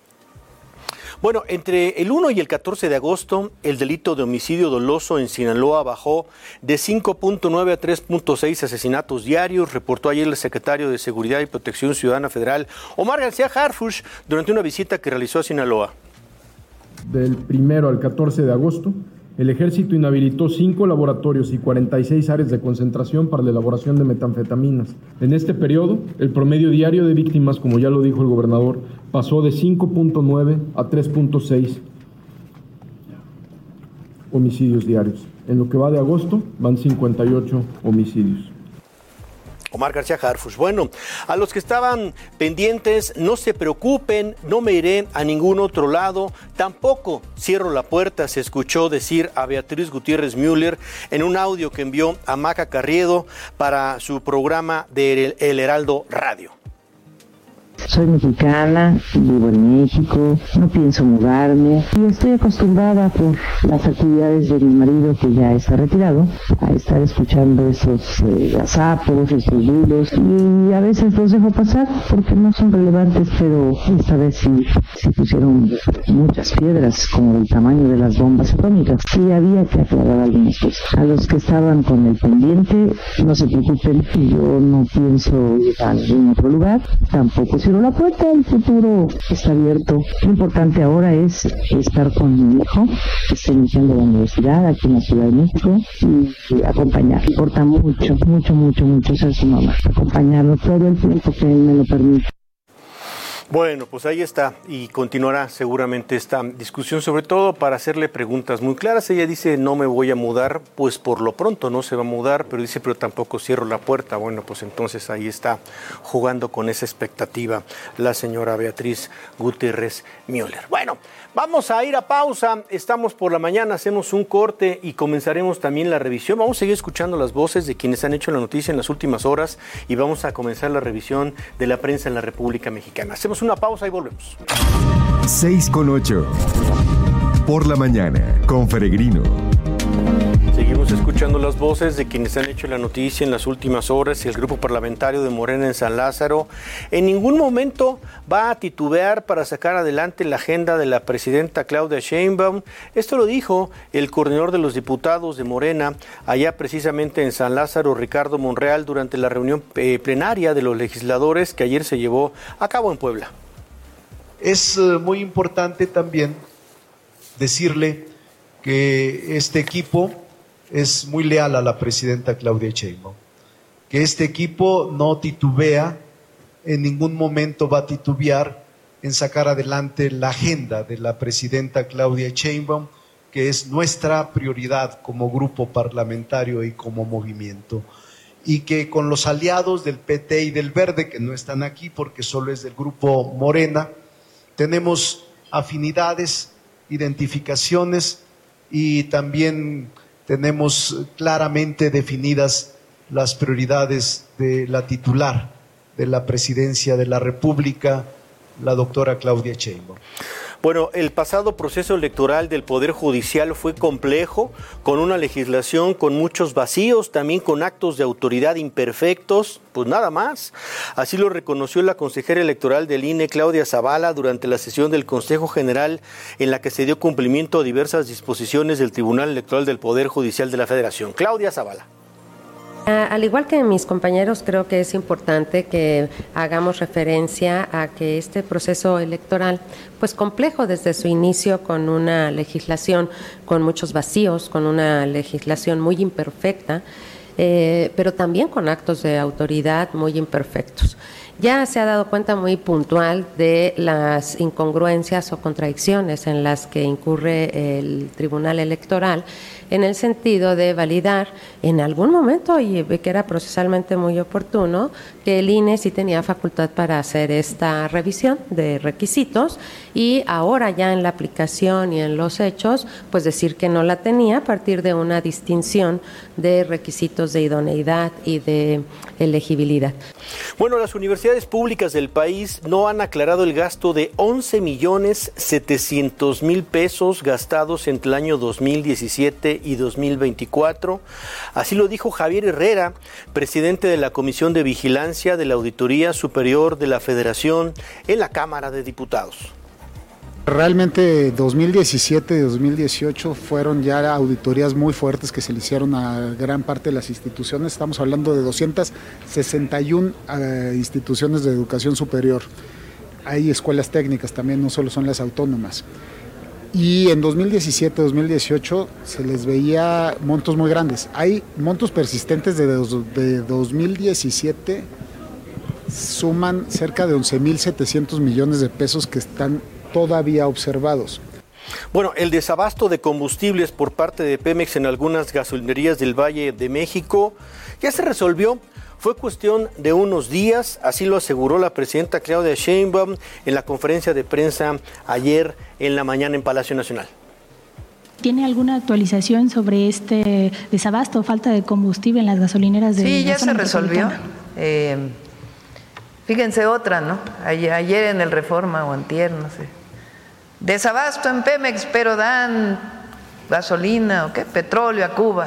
Bueno, entre el 1 y el 14 de agosto, el delito de homicidio doloso en Sinaloa bajó de 5.9 a 3.6 asesinatos diarios, reportó ayer el secretario de Seguridad y Protección Ciudadana Federal, Omar García Harfuch, durante una visita que realizó a Sinaloa. Del 1 al 14 de agosto, El Ejército inhabilitó 5 laboratorios y 46 áreas de concentración para la elaboración de metanfetaminas. En este periodo, el promedio diario de víctimas, como ya lo dijo el gobernador, pasó de 5.9 a 3.6 homicidios diarios. En lo que va de agosto, van 58 homicidios. Omar García Harfuch. Bueno, a los que estaban pendientes, no se preocupen, no me iré a ningún otro lado, tampoco cierro la puerta, se escuchó decir a Beatriz Gutiérrez Müller en un audio que envió a Maca Carriedo para su programa de El Heraldo Radio. Soy mexicana, vivo en México, no pienso mudarme y estoy acostumbrada por las actividades de mi marido, que ya está retirado, a estar escuchando esos gazapos, esos ruidos, y a veces los dejo pasar porque no son relevantes, pero esta vez sí pusieron muchas piedras como el tamaño de las bombas atómicas y había que aclarar algunas cosas. A los que estaban con el pendiente, no se preocupen, yo no pienso ir a ningún otro lugar, tampoco cierro la puerta, el futuro está abierto. Lo importante ahora es estar con mi hijo, que está iniciando la universidad aquí en la Ciudad de México, y acompañar. Importa mucho ser su mamá, acompañarlo todo el tiempo que él me lo permite. Bueno, pues ahí está, y continuará seguramente esta discusión, sobre todo para hacerle preguntas muy claras. Ella dice, no me voy a mudar, pues por lo pronto no se va a mudar, pero dice, pero tampoco cierro la puerta. Bueno, pues entonces ahí está jugando con esa expectativa la señora Beatriz Gutiérrez Müller. Bueno, vamos a ir a pausa, estamos por la mañana, hacemos un corte y comenzaremos también la revisión. Vamos a seguir escuchando las voces de quienes han hecho la noticia en las últimas horas y vamos a comenzar la revisión de la prensa en la República Mexicana. Hacemos una pausa y volvemos. 6:08. Por la mañana, con Peregrino. Seguimos escuchando las voces de quienes han hecho la noticia en las últimas horas y el grupo parlamentario de Morena en San Lázaro en ningún momento va a titubear para sacar adelante la agenda de la presidenta Claudia Sheinbaum. Esto lo dijo el coordinador de los diputados de Morena allá precisamente en San Lázaro, Ricardo Monreal, durante la reunión plenaria de los legisladores que ayer se llevó a cabo en Puebla. Es muy importante también decirle que este equipo es muy leal a la presidenta Claudia Sheinbaum, que este equipo no titubea, en ningún momento va a titubear en sacar adelante la agenda de la presidenta Claudia Sheinbaum, que es nuestra prioridad como grupo parlamentario y como movimiento, y que con los aliados del PT y del Verde, que no están aquí porque solo es del grupo Morena, tenemos afinidades, identificaciones y también tenemos claramente definidas las prioridades de la titular de la presidencia de la República, la doctora Claudia Sheinbaum. Bueno, el pasado proceso electoral del Poder Judicial fue complejo, con una legislación con muchos vacíos, también con actos de autoridad imperfectos, pues nada más. Así lo reconoció la consejera electoral del INE, Claudia Zavala, durante la sesión del Consejo General en la que se dio cumplimiento a diversas disposiciones del Tribunal Electoral del Poder Judicial de la Federación. Claudia Zavala. Al igual que mis compañeros, creo que es importante que hagamos referencia a que este proceso electoral, pues complejo desde su inicio, con una legislación con muchos vacíos, con una legislación muy imperfecta, pero también con actos de autoridad muy imperfectos. Ya se ha dado cuenta muy puntual de las incongruencias o contradicciones en las que incurre el Tribunal Electoral, en el sentido de validar en algún momento, y que era procesalmente muy oportuno, que el INE sí tenía facultad para hacer esta revisión de requisitos, y ahora ya en la aplicación y en los hechos, pues decir que no la tenía a partir de una distinción de requisitos de idoneidad y de elegibilidad. Bueno, las universidades públicas del país no han aclarado el gasto de 11.700.000 pesos gastados entre el año 2017 y 2024. Así lo dijo Javier Herrera, presidente de la Comisión de Vigilancia de la Auditoría Superior de la Federación en la Cámara de Diputados. Realmente 2017 y 2018 fueron ya auditorías muy fuertes que se le hicieron a gran parte de las instituciones. Estamos hablando de 261 instituciones de educación superior. Hay escuelas técnicas también, no solo son las autónomas. y en 2017, 2018 se les veía montos muy grandes. Hay montos persistentes de 2017, suman cerca de 11.700 millones de pesos que están todavía observados. Bueno, el desabasto de combustibles por parte de Pemex en algunas gasolinerías del Valle de México ya se resolvió. Fue cuestión de unos días, así lo aseguró la presidenta Claudia Sheinbaum en la conferencia de prensa ayer en la mañana en Palacio Nacional. ¿Tiene alguna actualización sobre este desabasto o falta de combustible en las gasolineras de Sí, ya se resolvió. Fíjense otra, ¿no? Ayer en el Reforma o antier, no sé. Desabasto en Pemex, pero dan gasolina o qué, petróleo a Cuba.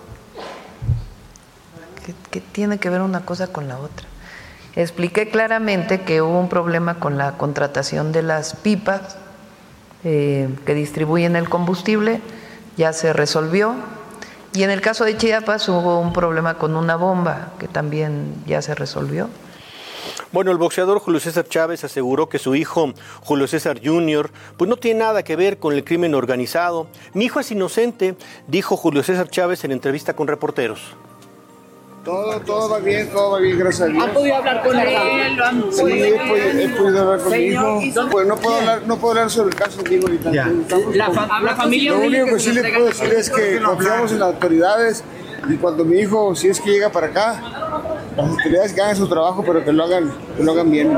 ¿Qué tiene que ver una cosa con la otra? Expliqué claramente que hubo un problema con la contratación de las pipas que distribuyen el combustible, ya se resolvió. Y en el caso de Chiapas hubo un problema con una bomba que también ya se resolvió. Bueno, el boxeador Julio César Chávez aseguró que su hijo, Julio César Jr., pues no tiene nada que ver con el crimen organizado. Mi hijo es inocente, dijo Julio César Chávez en entrevista con reporteros. Todo va bien, gracias a Dios. ¿Han podido hablar con él? Sí, he podido hablar con mi hijo. Pues no puedo hablar sobre el caso de mi hijo ni tanto. La familia. Lo único que sí le puedo decir es que confiamos en las autoridades y cuando mi hijo, si es que llega para acá, las autoridades que hagan su trabajo, pero que lo hagan bien.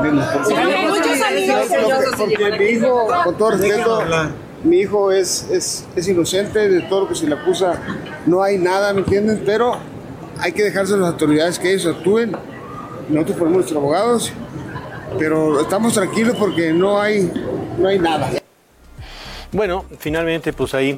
Porque mi hijo, con todo respeto, mi hijo es inocente de todo lo que se le acusa. No hay nada, ¿me entienden? Pero hay que dejarse a las autoridades que ellos actúen. Nosotros ponemos nuestros abogados, pero estamos tranquilos porque no hay nada. Bueno, finalmente pues ahí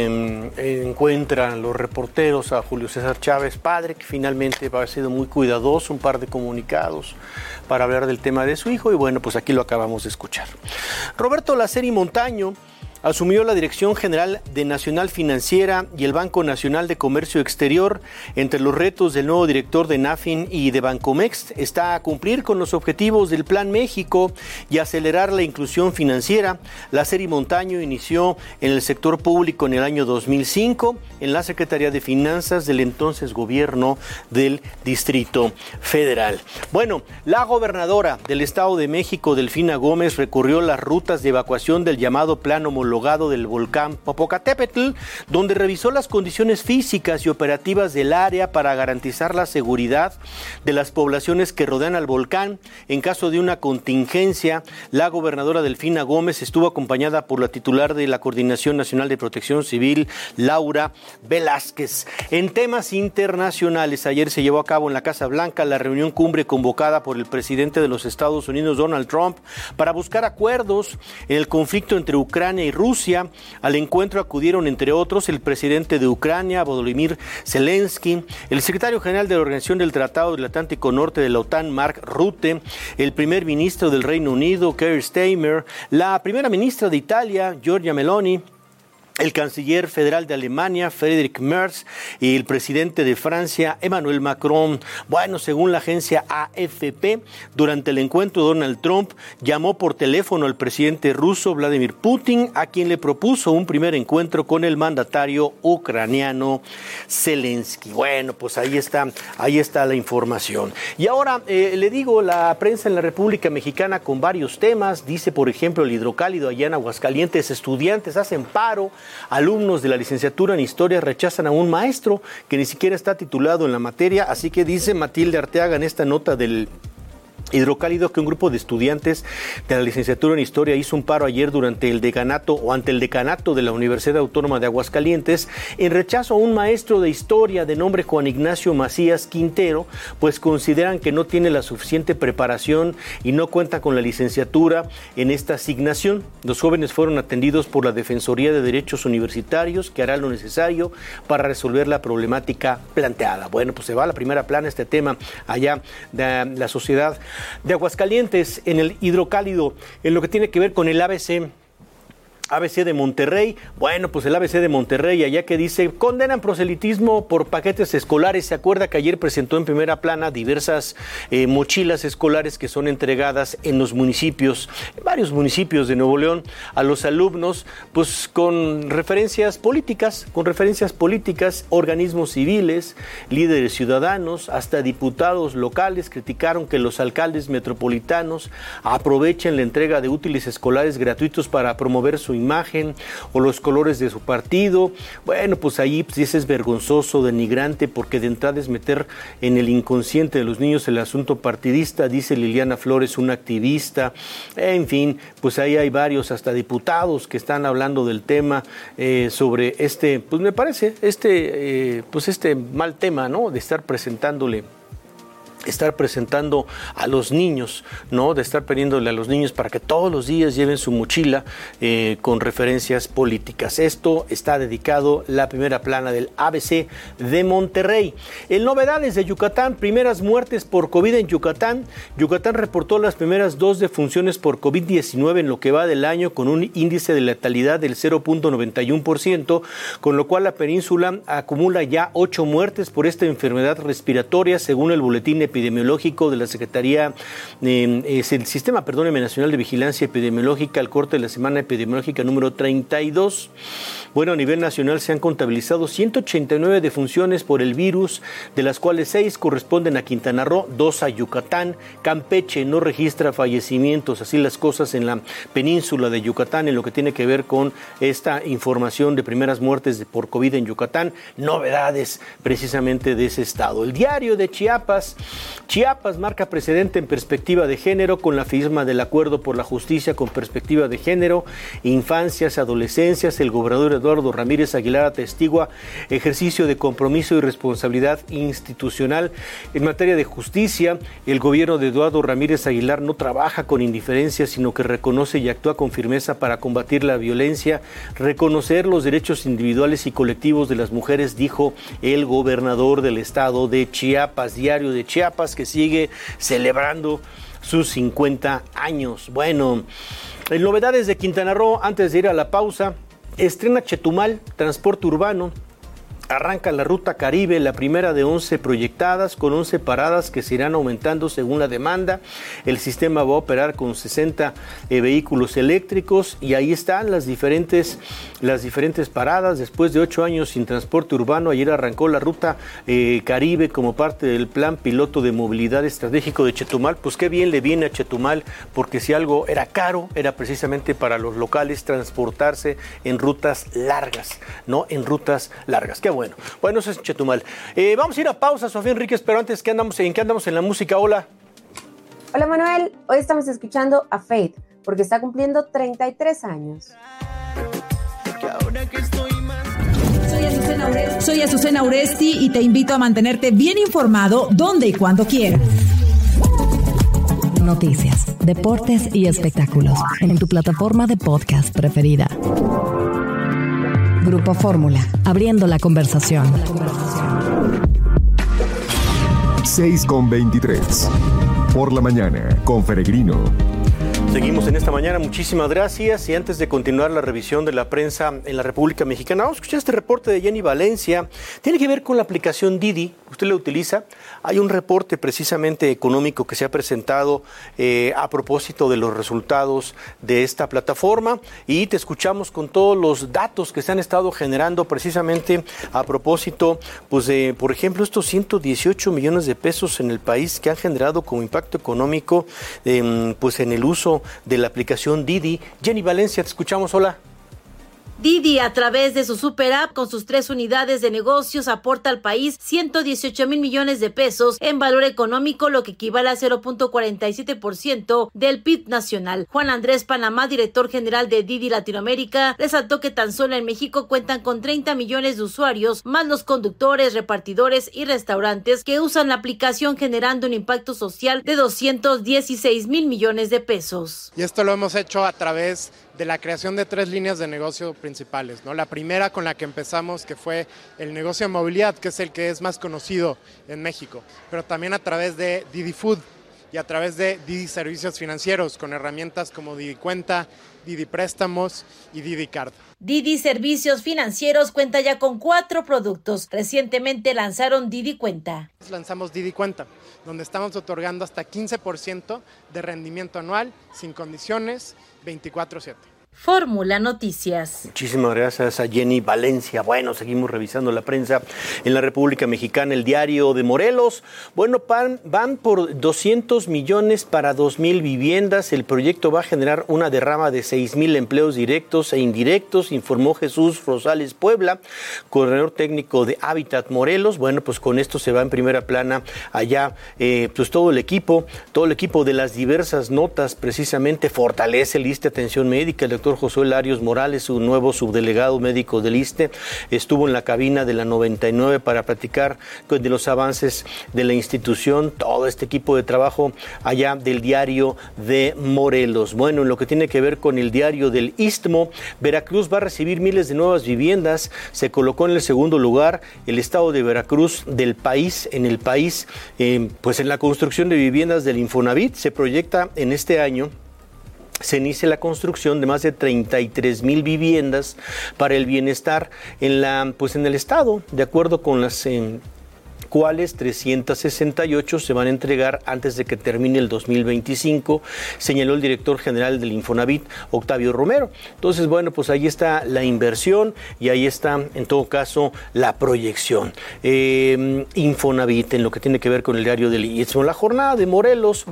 encuentran los reporteros a Julio César Chávez, padre, que finalmente ha sido muy cuidadoso, un par de comunicados para hablar del tema de su hijo y bueno, pues aquí lo acabamos de escuchar. Roberto Laceri Montaño asumió la Dirección General de Nacional Financiera y el Banco Nacional de Comercio Exterior. Entre los retos del nuevo director de NAFIN y de Bancomext está a cumplir con los objetivos del Plan México y acelerar la inclusión financiera. Laceri Montaño inició en el sector público en el año 2005 en la Secretaría de Finanzas del entonces gobierno del Distrito Federal. Bueno, la gobernadora del Estado de México, Delfina Gómez, recorrió las rutas de evacuación del llamado Plan Homologado del volcán Popocatépetl, donde revisó las condiciones físicas y operativas del área para garantizar la seguridad de las poblaciones que rodean al volcán. En caso de una contingencia, la gobernadora Delfina Gómez estuvo acompañada por la titular de la Coordinación Nacional de Protección Civil, Laura Velázquez. En temas internacionales, ayer se llevó a cabo en la Casa Blanca la reunión cumbre convocada por el presidente de los Estados Unidos, Donald Trump, para buscar acuerdos en el conflicto entre Ucrania y Rusia. Al encuentro acudieron, entre otros, el presidente de Ucrania, Volodymyr Zelensky, el secretario general de la Organización del Tratado del Atlántico Norte de la OTAN, Mark Rutte, el primer ministro del Reino Unido, Keir Starmer, la primera ministra de Italia, Giorgia Meloni, el canciller federal de Alemania, Friedrich Merz, y el presidente de Francia, Emmanuel Macron. Bueno, según la agencia AFP, durante el encuentro Donald Trump llamó por teléfono al presidente ruso Vladimir Putin, a quien le propuso un primer encuentro con el mandatario ucraniano Zelensky. Bueno, pues ahí está la información. Y ahora le digo, la prensa en la República Mexicana con varios temas. Dice, por ejemplo, el hidrocálido allá en Aguascalientes, estudiantes hacen paro. Alumnos de la licenciatura en Historia rechazan a un maestro que ni siquiera está titulado en la materia, así que dice Matilde Arteaga en esta nota del Hidrocálido que un grupo de estudiantes de la licenciatura en Historia hizo un paro ayer durante el decanato o ante el decanato de la Universidad Autónoma de Aguascalientes en rechazo a un maestro de Historia de nombre Juan Ignacio Macías Quintero, pues consideran que no tiene la suficiente preparación y no cuenta con la licenciatura en esta asignación. Los jóvenes fueron atendidos por la Defensoría de Derechos Universitarios, que hará lo necesario para resolver la problemática planteada. Bueno, pues se va a la primera plana este tema allá de la sociedad de Aguascalientes. En el Hidrocálido, en lo que tiene que ver con el ABC, ABC de Monterrey, bueno, pues el ABC de Monterrey, allá que dice, condenan proselitismo por paquetes escolares. Se acuerda que ayer presentó en primera plana diversas mochilas escolares que son entregadas en los municipios, en varios municipios de Nuevo León, a los alumnos, pues con referencias políticas, organismos civiles, líderes ciudadanos, hasta diputados locales criticaron que los alcaldes metropolitanos aprovechen la entrega de útiles escolares gratuitos para promover su imagen o los colores de su partido. Bueno, pues ahí pues, ese es vergonzoso, denigrante, porque de entrada es meter en el inconsciente de los niños el asunto partidista, dice Liliana Flores, una activista. En fin, pues ahí hay varios, hasta diputados que están hablando del tema sobre pues me parece, este mal tema, ¿no? De estar presentando a los niños, ¿no? De estar pidiéndole a los niños para que todos los días lleven su mochila con referencias políticas. Esto está dedicado la primera plana del ABC de Monterrey. En novedades de Yucatán, primeras muertes por COVID en Yucatán. Yucatán reportó las primeras 2 defunciones por COVID-19 en lo que va del año, con un índice de letalidad del 0.91%, con lo cual la península acumula ya 8 muertes por esta enfermedad respiratoria, según el boletín epidemiológico de la Secretaría, el Sistema Nacional de Vigilancia Epidemiológica, al corte de la semana epidemiológica número 32. Bueno, a nivel nacional se han contabilizado 189 defunciones por el virus, de las cuales 6 corresponden a Quintana Roo, 2 a Yucatán. Campeche no registra fallecimientos, así las cosas en la península de Yucatán, en lo que tiene que ver con esta información de primeras muertes por COVID en Yucatán, novedades precisamente de ese estado. El Diario de Chiapas marca precedente en perspectiva de género con la firma del Acuerdo por la Justicia con perspectiva de género, infancias, adolescencias. El gobernador Eduardo Ramírez Aguilar atestigua ejercicio de compromiso y responsabilidad institucional. En materia de justicia, el gobierno de Eduardo Ramírez Aguilar no trabaja con indiferencia, sino que reconoce y actúa con firmeza para combatir la violencia, reconocer los derechos individuales y colectivos de las mujeres, dijo el gobernador del estado de Chiapas. Diario de Chiapas, que sigue celebrando sus 50 años. Bueno, en novedades de Quintana Roo, antes de ir a la pausa, estrena Chetumal, transporte urbano. Arranca la ruta Caribe, la primera de 11 proyectadas, con 11 paradas que se irán aumentando según la demanda. El sistema va a operar con 60 vehículos eléctricos, y ahí están las diferentes paradas. Después de 8 años sin transporte urbano, ayer arrancó la ruta Caribe como parte del plan piloto de movilidad estratégico de Chetumal. Pues qué bien le viene a Chetumal, porque si algo era caro, era precisamente para los locales transportarse en rutas largas, ¿no? En rutas largas. Qué bueno, eso es Chetumal. Vamos a ir a pausa, Sofía Enríquez, pero antes, ¿en qué andamos en la música? Hola. Hola, Manuel. Hoy estamos escuchando a Faith, porque está cumpliendo 33 años. Soy Azucena Uresti y te invito a mantenerte bien informado donde y cuando quieras. Noticias, deportes y espectáculos en tu plataforma de podcast preferida. Grupo Fórmula, abriendo la conversación. 6:23. Por la mañana, con Peregrino. Seguimos en esta mañana, muchísimas gracias. Y antes de continuar la revisión de la prensa en la República Mexicana, vamos a escuchar este reporte de Jenny Valencia. Tiene que ver con la aplicación Didi. ¿Usted la utiliza? Hay un reporte precisamente económico que se ha presentado a propósito de los resultados de esta plataforma, y te escuchamos con todos los datos que se han estado generando precisamente a propósito, pues de, por ejemplo, estos 118 millones de pesos en el país que han generado como impacto económico pues en el uso de la aplicación Didi. Jenny Valencia, te escuchamos. Hola. Didi, a través de su super app con sus 3 unidades de negocios, aporta al país 118 mil millones de pesos en valor económico, lo que equivale a 0.47% del PIB nacional. Juan Andrés Panamá, director general de Didi Latinoamérica, resaltó que tan solo en México cuentan con 30 millones de usuarios, más los conductores, repartidores y restaurantes que usan la aplicación, generando un impacto social de 216 mil millones de pesos. Y esto lo hemos hecho a través de la creación de 3 líneas de negocio principales, ¿no? La primera, con la que empezamos, que fue el negocio de movilidad, que es el que es más conocido en México, pero también a través de Didi Food, y a través de Didi Servicios Financieros con herramientas como Didi Cuenta, Didi Préstamos y Didi Card. Didi Servicios Financieros cuenta ya con 4 productos. Recientemente lanzaron Didi Cuenta. Lanzamos Didi Cuenta, donde estamos otorgando hasta 15% de rendimiento anual, sin condiciones, 24/7. Fórmula Noticias. Muchísimas gracias a Jenny Valencia. Bueno, seguimos revisando la prensa en la República Mexicana. El Diario de Morelos. Bueno, van por 200 millones para 2,000 viviendas. El proyecto va a generar una derrama de 6,000 empleos directos e indirectos, informó Jesús Rosales Puebla, coordinador técnico de Hábitat Morelos. Bueno, pues con esto se va en primera plana allá, pues todo el equipo de las diversas notas, precisamente fortalece el ISSSTE Atención Médica. El doctor Josué Larios Morales, su nuevo subdelegado médico del ISSSTE, estuvo en la cabina de la 99 para platicar de los avances de la institución, todo este equipo de trabajo allá del Diario de Morelos. Bueno, en lo que tiene que ver con el Diario del Istmo, Veracruz va a recibir miles de nuevas viviendas, se colocó en el segundo lugar el estado de Veracruz del país, pues en la construcción de viviendas del Infonavit. Se proyecta en este año se inicia la construcción de más de 33,000 viviendas para el bienestar en el estado, de acuerdo con las cuales 368 se van a entregar antes de que termine el 2025, señaló el director general del Infonavit, Octavio Romero. Entonces, bueno, pues ahí está la inversión y ahí está, en todo caso, la proyección. Infonavit, en lo que tiene que ver con el Diario del Istmo. La jornada de Morelos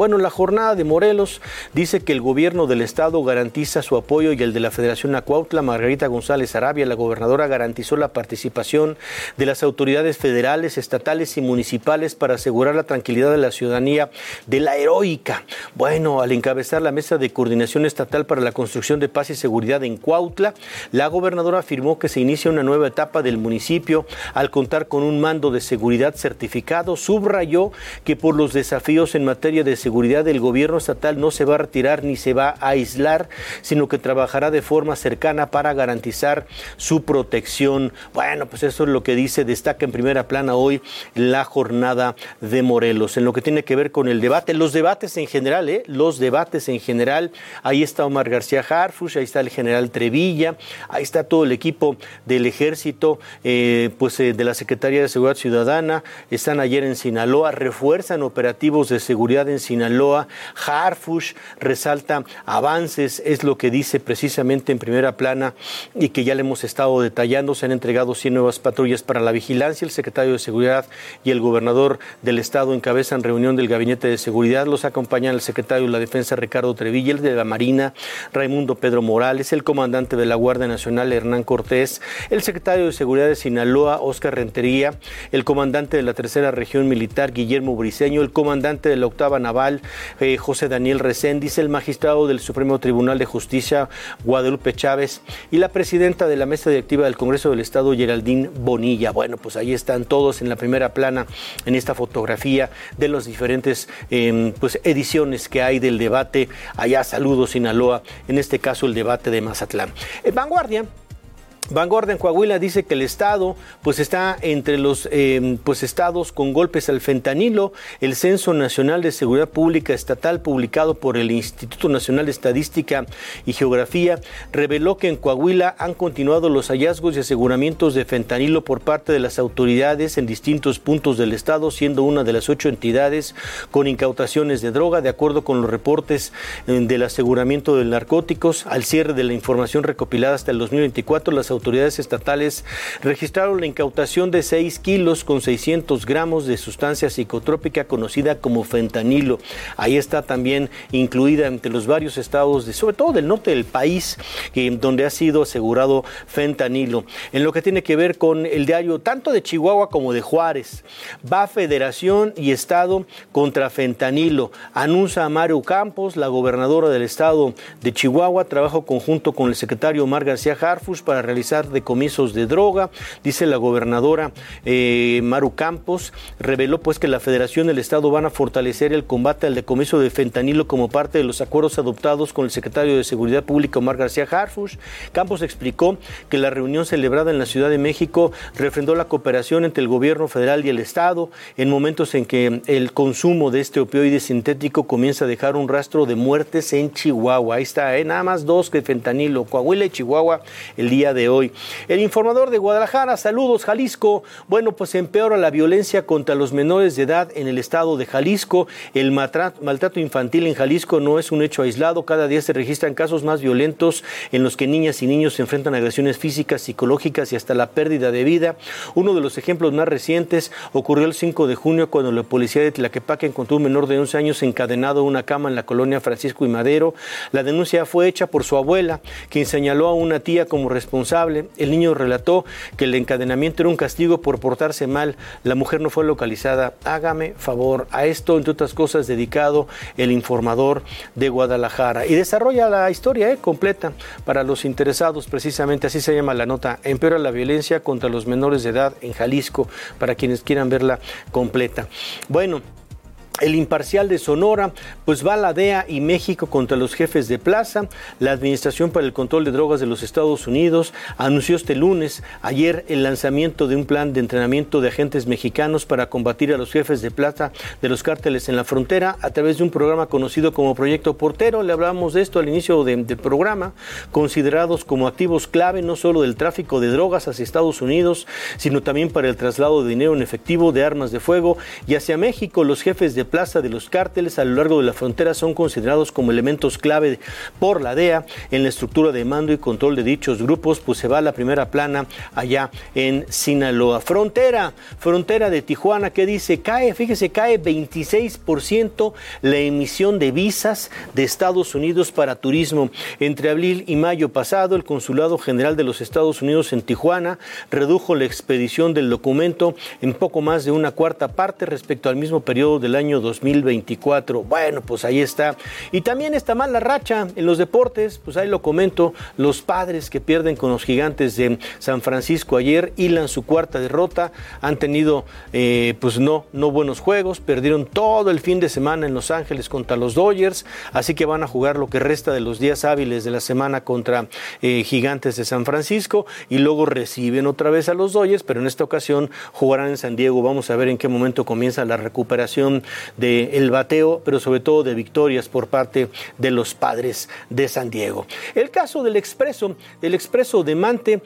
dice que el gobierno del estado garantiza su apoyo y el de la Federación a Cuautla. Margarita González Arabia, la gobernadora, garantizó la participación de las autoridades federales, estatales y municipales para asegurar la tranquilidad de la ciudadanía de La Heroica. Bueno, al encabezar la mesa de coordinación estatal para la construcción de paz y seguridad en Cuautla, la gobernadora afirmó que se inicia una nueva etapa del municipio al contar con un mando de seguridad certificado. Subrayó que por los desafíos en materia de seguridad el gobierno estatal no se va a retirar ni se va a aislar, sino que trabajará de forma cercana para garantizar su protección. Bueno, pues eso es lo que destaca en primera plana hoy la jornada de Morelos. En lo que tiene que ver con el debate, los debates en general, ahí está Omar García Harfuch, ahí está el general Trevilla, ahí está todo el equipo del Ejército, de la Secretaría de Seguridad Ciudadana, están ayer en Sinaloa, refuerzan operativos de seguridad en Sinaloa. Harfuch resalta avances, es lo que dice precisamente en primera plana y que ya le hemos estado detallando. Se han entregado 100 nuevas patrullas para la vigilancia. El secretario de Seguridad y el gobernador del estado encabezan reunión del Gabinete de Seguridad. Los acompañan el secretario de la Defensa, Ricardo Trevilla, el de la Marina, Raimundo Pedro Morales, el comandante de la Guardia Nacional, Hernán Cortés, el secretario de Seguridad de Sinaloa, Óscar Rentería, el comandante de la Tercera Región Militar, Guillermo Briceño, el comandante de la Octava Naval, José Daniel Recendis, el magistrado del Supremo Tribunal de Justicia, Guadalupe Chávez, y la presidenta de la Mesa Directiva del Congreso del Estado, Geraldine Bonilla. Bueno, pues ahí están todos en la primera plana en esta fotografía de las diferentes ediciones que hay del debate allá. Saludos, Sinaloa, en este caso el debate de Mazatlán. Vanguardia en Coahuila dice que el estado está entre los estados con golpes al fentanilo. El Censo Nacional de Seguridad Pública Estatal, publicado por el Instituto Nacional de Estadística y Geografía, reveló que en Coahuila han continuado los hallazgos y aseguramientos de fentanilo por parte de las autoridades en distintos puntos del estado, siendo una de las 8 entidades con incautaciones de droga, de acuerdo con los reportes del aseguramiento de narcóticos. Al cierre de la información recopilada hasta el 2024, las autoridades estatales registraron la incautación de 6 kilos con 600 gramos de sustancia psicotrópica conocida como fentanilo. Ahí está también incluida entre los varios estados, sobre todo del norte del país, donde ha sido asegurado fentanilo. En lo que tiene que ver con el diario tanto de Chihuahua como de Juárez, va Federación y Estado contra fentanilo. Anuncia a Maru Campos, la gobernadora del estado de Chihuahua, trabajo conjunto con el secretario Omar García Harfuch para realizar realizar decomisos de droga. Dice la gobernadora Maru Campos, reveló pues que la Federación y el Estado van a fortalecer el combate al decomiso de fentanilo como parte de los acuerdos adoptados con el secretario de Seguridad Pública, Omar García Harfuch. Campos explicó que la reunión celebrada en la Ciudad de México refrendó la cooperación entre el gobierno federal y el Estado en momentos en que el consumo de este opioide sintético comienza a dejar un rastro de muertes en Chihuahua. Ahí está, nada más 2 que fentanilo, Coahuila y Chihuahua el día de hoy. El informador de Guadalajara, saludos Jalisco. Bueno, pues empeora la violencia contra los menores de edad en el estado de Jalisco. El maltrato infantil en Jalisco no es un hecho aislado. Cada día se registran casos más violentos en los que niñas y niños se enfrentan a agresiones físicas, psicológicas y hasta la pérdida de vida. Uno de los ejemplos más recientes ocurrió el 5 de junio cuando la policía de Tlaquepaque encontró un menor de 11 años encadenado a una cama en la colonia Francisco y Madero. La denuncia fue hecha por su abuela, quien señaló a una tía como responsable. El niño relató que el encadenamiento era un castigo por portarse mal. La mujer no fue localizada. Hágame favor. A esto, entre otras cosas, dedicado el informador de Guadalajara. Y desarrolla la historia completa para los interesados, precisamente así se llama la nota. Empeora la violencia contra los menores de edad en Jalisco, para quienes quieran verla completa. Bueno, el Imparcial de Sonora, pues va la DEA y México contra los jefes de plaza. La Administración para el Control de Drogas de los Estados Unidos anunció este lunes, ayer, el lanzamiento de un plan de entrenamiento de agentes mexicanos para combatir a los jefes de plaza de los cárteles en la frontera a través de un programa conocido como Proyecto Portero. Le hablábamos de esto al inicio del programa, considerados como activos clave no solo del tráfico de drogas hacia Estados Unidos, sino también para el traslado de dinero en efectivo, de armas de fuego y hacia México. Los jefes de plaza de los cárteles a lo largo de la frontera son considerados como elementos clave por la DEA en la estructura de mando y control de dichos grupos. Pues se va a la primera plana allá en Sinaloa. Frontera de Tijuana, ¿qué dice? Cae 26% la emisión de visas de Estados Unidos para turismo. Entre abril y mayo pasado, el Consulado General de los Estados Unidos en Tijuana redujo la expedición del documento en poco más de una cuarta parte respecto al mismo periodo del año 2024. Bueno, pues ahí está. Y también está mala racha en los deportes, pues ahí lo comento. Los Padres, que pierden con los Gigantes de San Francisco ayer, hilan su cuarta derrota. Han tenido pues no buenos juegos, perdieron todo el fin de semana en Los Ángeles contra los Dodgers, así que van a jugar lo que resta de los días hábiles de la semana contra Gigantes de San Francisco y luego reciben otra vez a los Dodgers, pero en esta ocasión jugarán en San Diego. Vamos a ver en qué momento comienza la recuperación del bateo, pero sobre todo de victorias por parte de los Padres de San Diego. El caso del Expreso de Mante,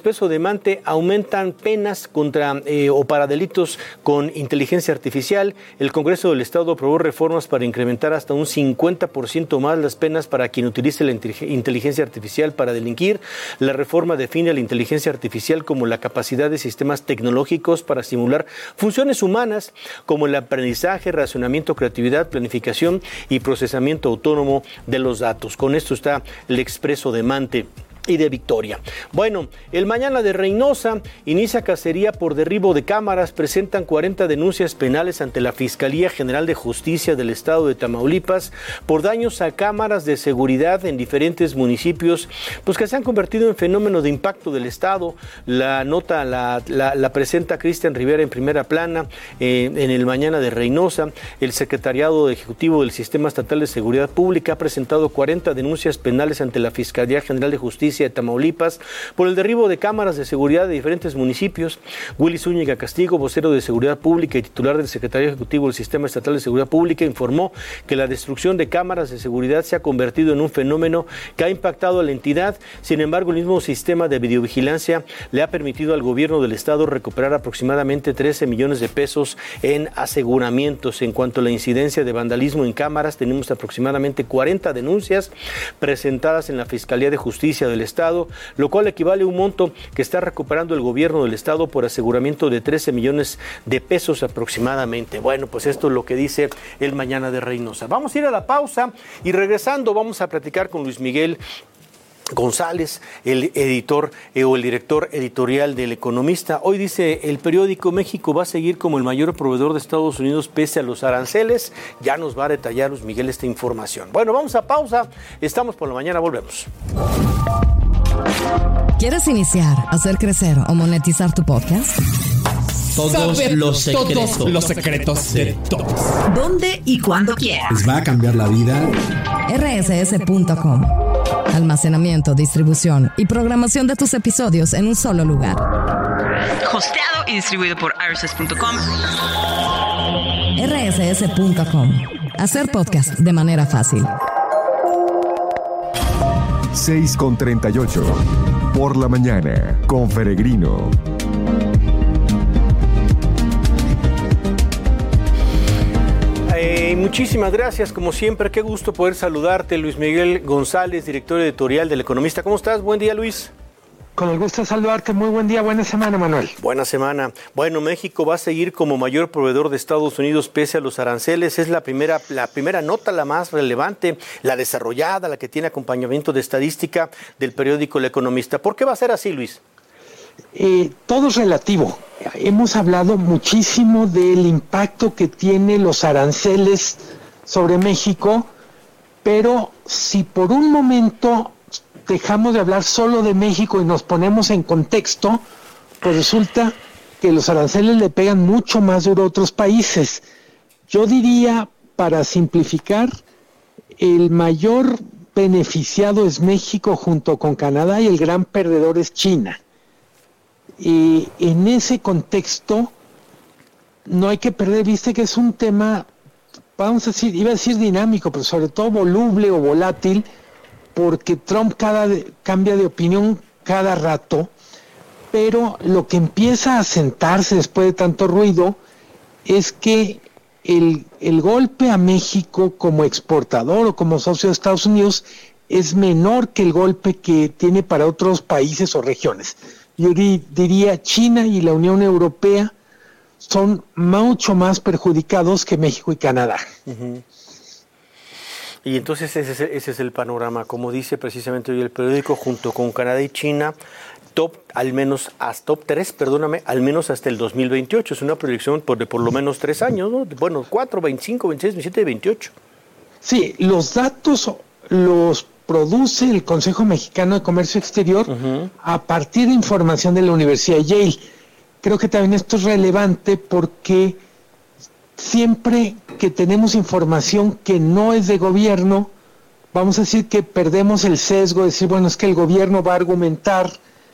aumentan penas contra o para delitos con inteligencia artificial. El Congreso del Estado aprobó reformas para incrementar hasta un 50% más las penas para quien utilice la inteligencia artificial para delinquir. La reforma define a la inteligencia artificial como la capacidad de sistemas tecnológicos para simular funciones humanas como el aprendizaje, razonamiento, creatividad, planificación y procesamiento autónomo de los datos. Con esto está el Expreso de Mante y de Victoria. Bueno, el Mañana de Reynosa inicia cacería por derribo de cámaras. Presentan 40 denuncias penales ante la Fiscalía General de Justicia del Estado de Tamaulipas por daños a cámaras de seguridad en diferentes municipios, pues que se han convertido en fenómeno de impacto del Estado. La nota la presenta Cristian Rivera en primera plana en el Mañana de Reynosa. El Secretariado Ejecutivo del Sistema Estatal de Seguridad Pública ha presentado 40 denuncias penales ante la Fiscalía General de Justicia de Tamaulipas por el derribo de cámaras de seguridad de diferentes municipios. Willy Zúñiga Castillo, vocero de Seguridad Pública y titular del Secretariado Ejecutivo del Sistema Estatal de Seguridad Pública, informó que la destrucción de cámaras de seguridad se ha convertido en un fenómeno que ha impactado a la entidad. Sin embargo, el mismo sistema de videovigilancia le ha permitido al gobierno del estado recuperar aproximadamente 13 millones de pesos en aseguramientos. En cuanto a la incidencia de vandalismo en cámaras, tenemos aproximadamente 40 denuncias presentadas en la Fiscalía de Justicia del Estado, lo cual equivale a un monto que está recuperando el gobierno del Estado por aseguramiento de 13 millones de pesos aproximadamente. Bueno, pues esto es lo que dice el Mañana de Reynosa. Vamos a ir a la pausa y regresando vamos a platicar con Luis Miguel González, el editor o el director editorial del Economista. Hoy dice el periódico: México va a seguir como el mayor proveedor de Estados Unidos pese a los aranceles. Ya nos va a detallar Luis Miguel esta información. Bueno, vamos a pausa. Estamos por la mañana, volvemos. ¿Quieres iniciar, hacer crecer o monetizar tu podcast? Todos los secretos de todos. ¿Dónde y cuándo quieras? Les va a cambiar la vida. rss.com. Almacenamiento, distribución y programación de tus episodios en un solo lugar. Hosteado y distribuido por rss.com. rss.com. Hacer podcast de manera fácil. 6:38. Por la mañana, con Peregrino. Muchísimas gracias, como siempre, qué gusto poder saludarte, Luis Miguel González, director editorial del Economista. ¿Cómo estás? Buen día, Luis. Con el gusto de saludarte, muy buen día, buena semana, Manuel. Buena semana. Bueno, México va a seguir como mayor proveedor de Estados Unidos pese a los aranceles. Es la primera nota, la más relevante, la desarrollada, la que tiene acompañamiento de estadística del periódico El Economista. ¿Por qué va a ser así, Luis? Todo es relativo. Hemos hablado muchísimo del impacto que tienen los aranceles sobre México, pero si por un momento dejamos de hablar solo de México y nos ponemos en contexto, pues resulta que los aranceles le pegan mucho más duro a otros países. Yo diría, para simplificar, el mayor beneficiado es México junto con Canadá y el gran perdedor es China. Y en ese contexto no hay que perder vista que es un tema, vamos a decir, iba a decir dinámico, pero sobre todo voluble o volátil, porque Trump cambia de opinión cada rato, pero lo que empieza a sentarse después de tanto ruido es que el golpe a México como exportador o como socio de Estados Unidos es menor que el golpe que tiene para otros países o regiones. Yo diría China y la Unión Europea son mucho más perjudicados que México y Canadá. Uh-huh. Y entonces ese es el panorama, como dice precisamente hoy el periódico, junto con Canadá y China, top 3, al menos hasta el 2028. Es una proyección por lo menos 3 años, ¿no? Bueno, 4, 25, 26, 27 y 28. Sí, los datos los produce el Consejo Mexicano de Comercio Exterior a partir de información de la Universidad de Yale. Creo que también esto es relevante porque siempre que tenemos información que no es de gobierno, vamos a decir que perdemos el sesgo de decir, bueno, es que el gobierno va a argumentar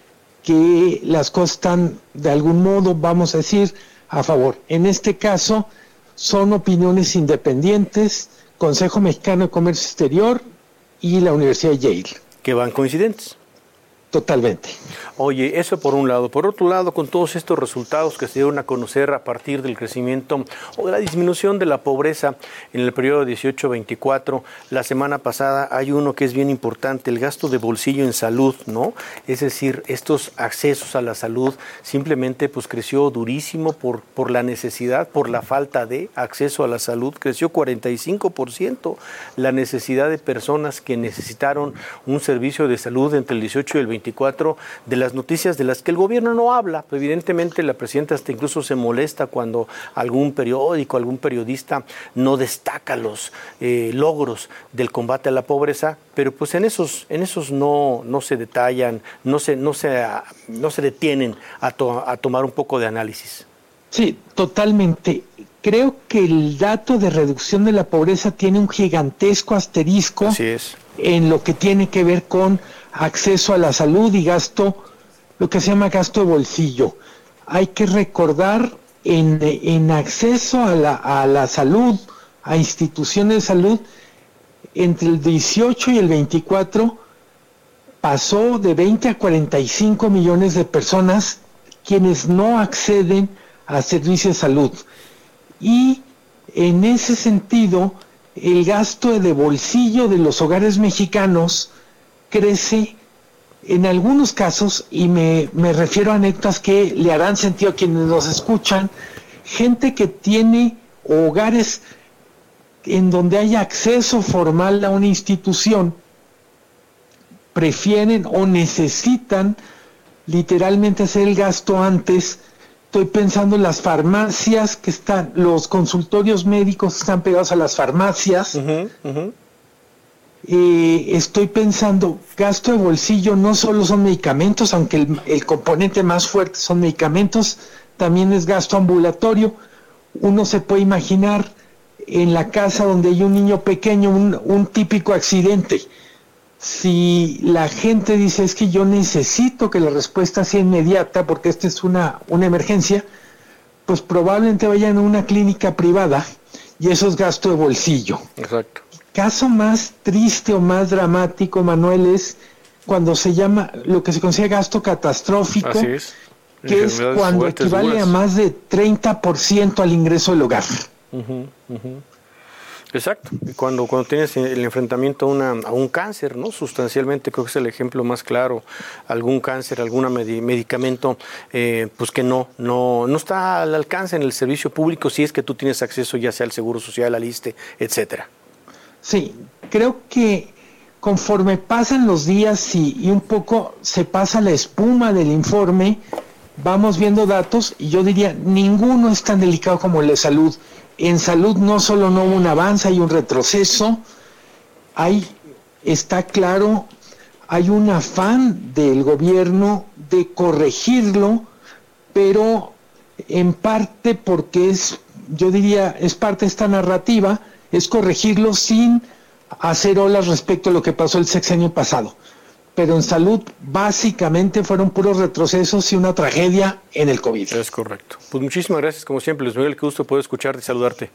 que las cosas están de algún modo, vamos a decir, a favor. En este caso, son opiniones independientes, Consejo Mexicano de Comercio Exterior y la Universidad de Yale. Que van coincidentes. Totalmente. Oye, eso por un lado. Por otro lado, con todos estos resultados que se dieron a conocer a partir del crecimiento o de la disminución de la pobreza en el periodo 18-24, la semana pasada hay uno que es bien importante, el gasto de bolsillo en salud, ¿no? Es decir, estos accesos a la salud simplemente pues creció durísimo por la necesidad, por la falta de acceso a la salud. Creció 45% la necesidad de personas que necesitaron un servicio de salud entre el 18 y el 24, de las noticias de las que el gobierno no habla. Evidentemente la presidenta hasta incluso se molesta cuando algún periódico, algún periodista no destaca los logros del combate a la pobreza, pero pues en esos no se detallan, no se detienen a tomar un poco de análisis. Sí, totalmente. Creo que el dato de reducción de la pobreza tiene un gigantesco asterisco. Así es. En lo que tiene que ver con acceso a la salud y gasto, lo que se llama gasto de bolsillo. Hay que recordar en acceso a la salud, a instituciones de salud, entre el 18 y el 24 pasó de 20 a 45 millones de personas quienes no acceden a servicios de salud. Y en ese sentido, el gasto de bolsillo de los hogares mexicanos crece en algunos casos, y me refiero a anécdotas que le harán sentido a quienes nos escuchan, gente que tiene hogares en donde hay acceso formal a una institución, prefieren o necesitan literalmente hacer el gasto antes. Estoy pensando en las farmacias que están, los consultorios médicos están pegados a las farmacias. estoy pensando, gasto de bolsillo no solo son medicamentos, aunque el componente más fuerte son medicamentos, también es gasto ambulatorio. Uno se puede imaginar en la casa donde hay un niño pequeño, un típico accidente. Si la gente dice, es que yo necesito que la respuesta sea inmediata porque esta es una emergencia, pues probablemente vayan a una clínica privada y eso es gasto de bolsillo. Exacto. Caso más triste o más dramático, Manuel, es cuando se llama lo que se considera gasto catastrófico, así es. Que es cuando equivale a más de 30% al ingreso del hogar. Exacto, cuando tienes el enfrentamiento a un cáncer, ¿no? Sustancialmente creo que es el ejemplo más claro, algún cáncer, algún medicamento pues que no está al alcance en el servicio público si es que tú tienes acceso ya sea al Seguro Social, al ISSSTE, etcétera. Sí, creo que conforme pasan los días y un poco se pasa la espuma del informe, vamos viendo datos y yo diría, ninguno es tan delicado como el de salud. En salud no solo no hubo un avance, hay un retroceso, está claro, hay un afán del gobierno de corregirlo, pero en parte porque es parte de esta narrativa, es corregirlo sin hacer olas respecto a lo que pasó el sexenio pasado. Pero en salud básicamente fueron puros retrocesos y una tragedia en el COVID. Es correcto. Pues muchísimas gracias, como siempre, Luis Miguel, qué gusto poder escucharte y saludarte.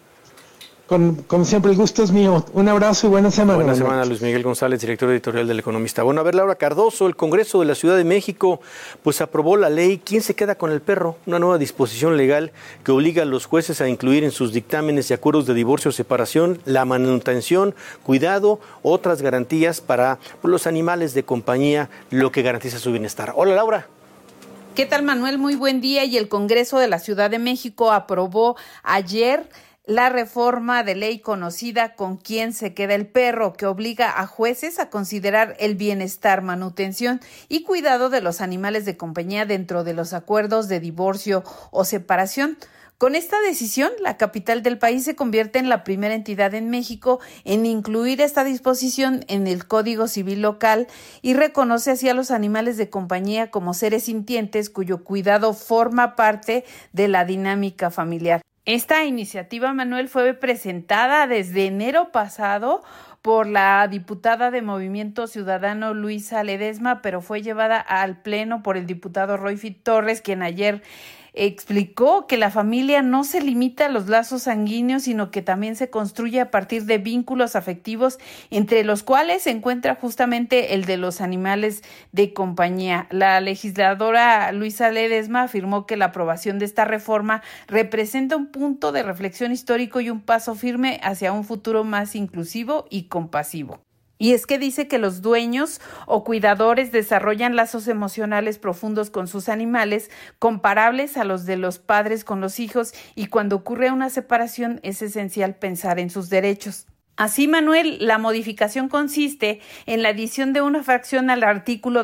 Como siempre, el gusto es mío. Un abrazo y buena semana. Buena semana, Luis Miguel González, director editorial del Economista. Bueno, a ver, Laura Cardoso, el Congreso de la Ciudad de México pues aprobó la ley ¿Quién se queda con el perro? Una nueva disposición legal que obliga a los jueces a incluir en sus dictámenes y acuerdos de divorcio o separación la manutención, cuidado, otras garantías para los animales de compañía, lo que garantiza su bienestar. Hola, Laura. ¿Qué tal, Manuel? Muy buen día. Y el Congreso de la Ciudad de México aprobó ayer la reforma de ley conocida con ¿Quién se queda el perro?, que obliga a jueces a considerar el bienestar, manutención y cuidado de los animales de compañía dentro de los acuerdos de divorcio o separación. Con esta decisión, la capital del país se convierte en la primera entidad en México en incluir esta disposición en el Código Civil local y reconoce así a los animales de compañía como seres sintientes cuyo cuidado forma parte de la dinámica familiar. Esta iniciativa, Manuel, fue presentada desde enero pasado por la diputada de Movimiento Ciudadano Luisa Ledesma, pero fue llevada al Pleno por el diputado Royfit Torres, quien ayer explicó que la familia no se limita a los lazos sanguíneos, sino que también se construye a partir de vínculos afectivos, entre los cuales se encuentra justamente el de los animales de compañía. La legisladora Luisa Ledesma afirmó que la aprobación de esta reforma representa un punto de reflexión histórico y un paso firme hacia un futuro más inclusivo y compasivo. Y es que dice que los dueños o cuidadores desarrollan lazos emocionales profundos con sus animales, comparables a los de los padres con los hijos, y cuando ocurre una separación es esencial pensar en sus derechos. Así, Manuel, la modificación consiste en la adición de una fracción al artículo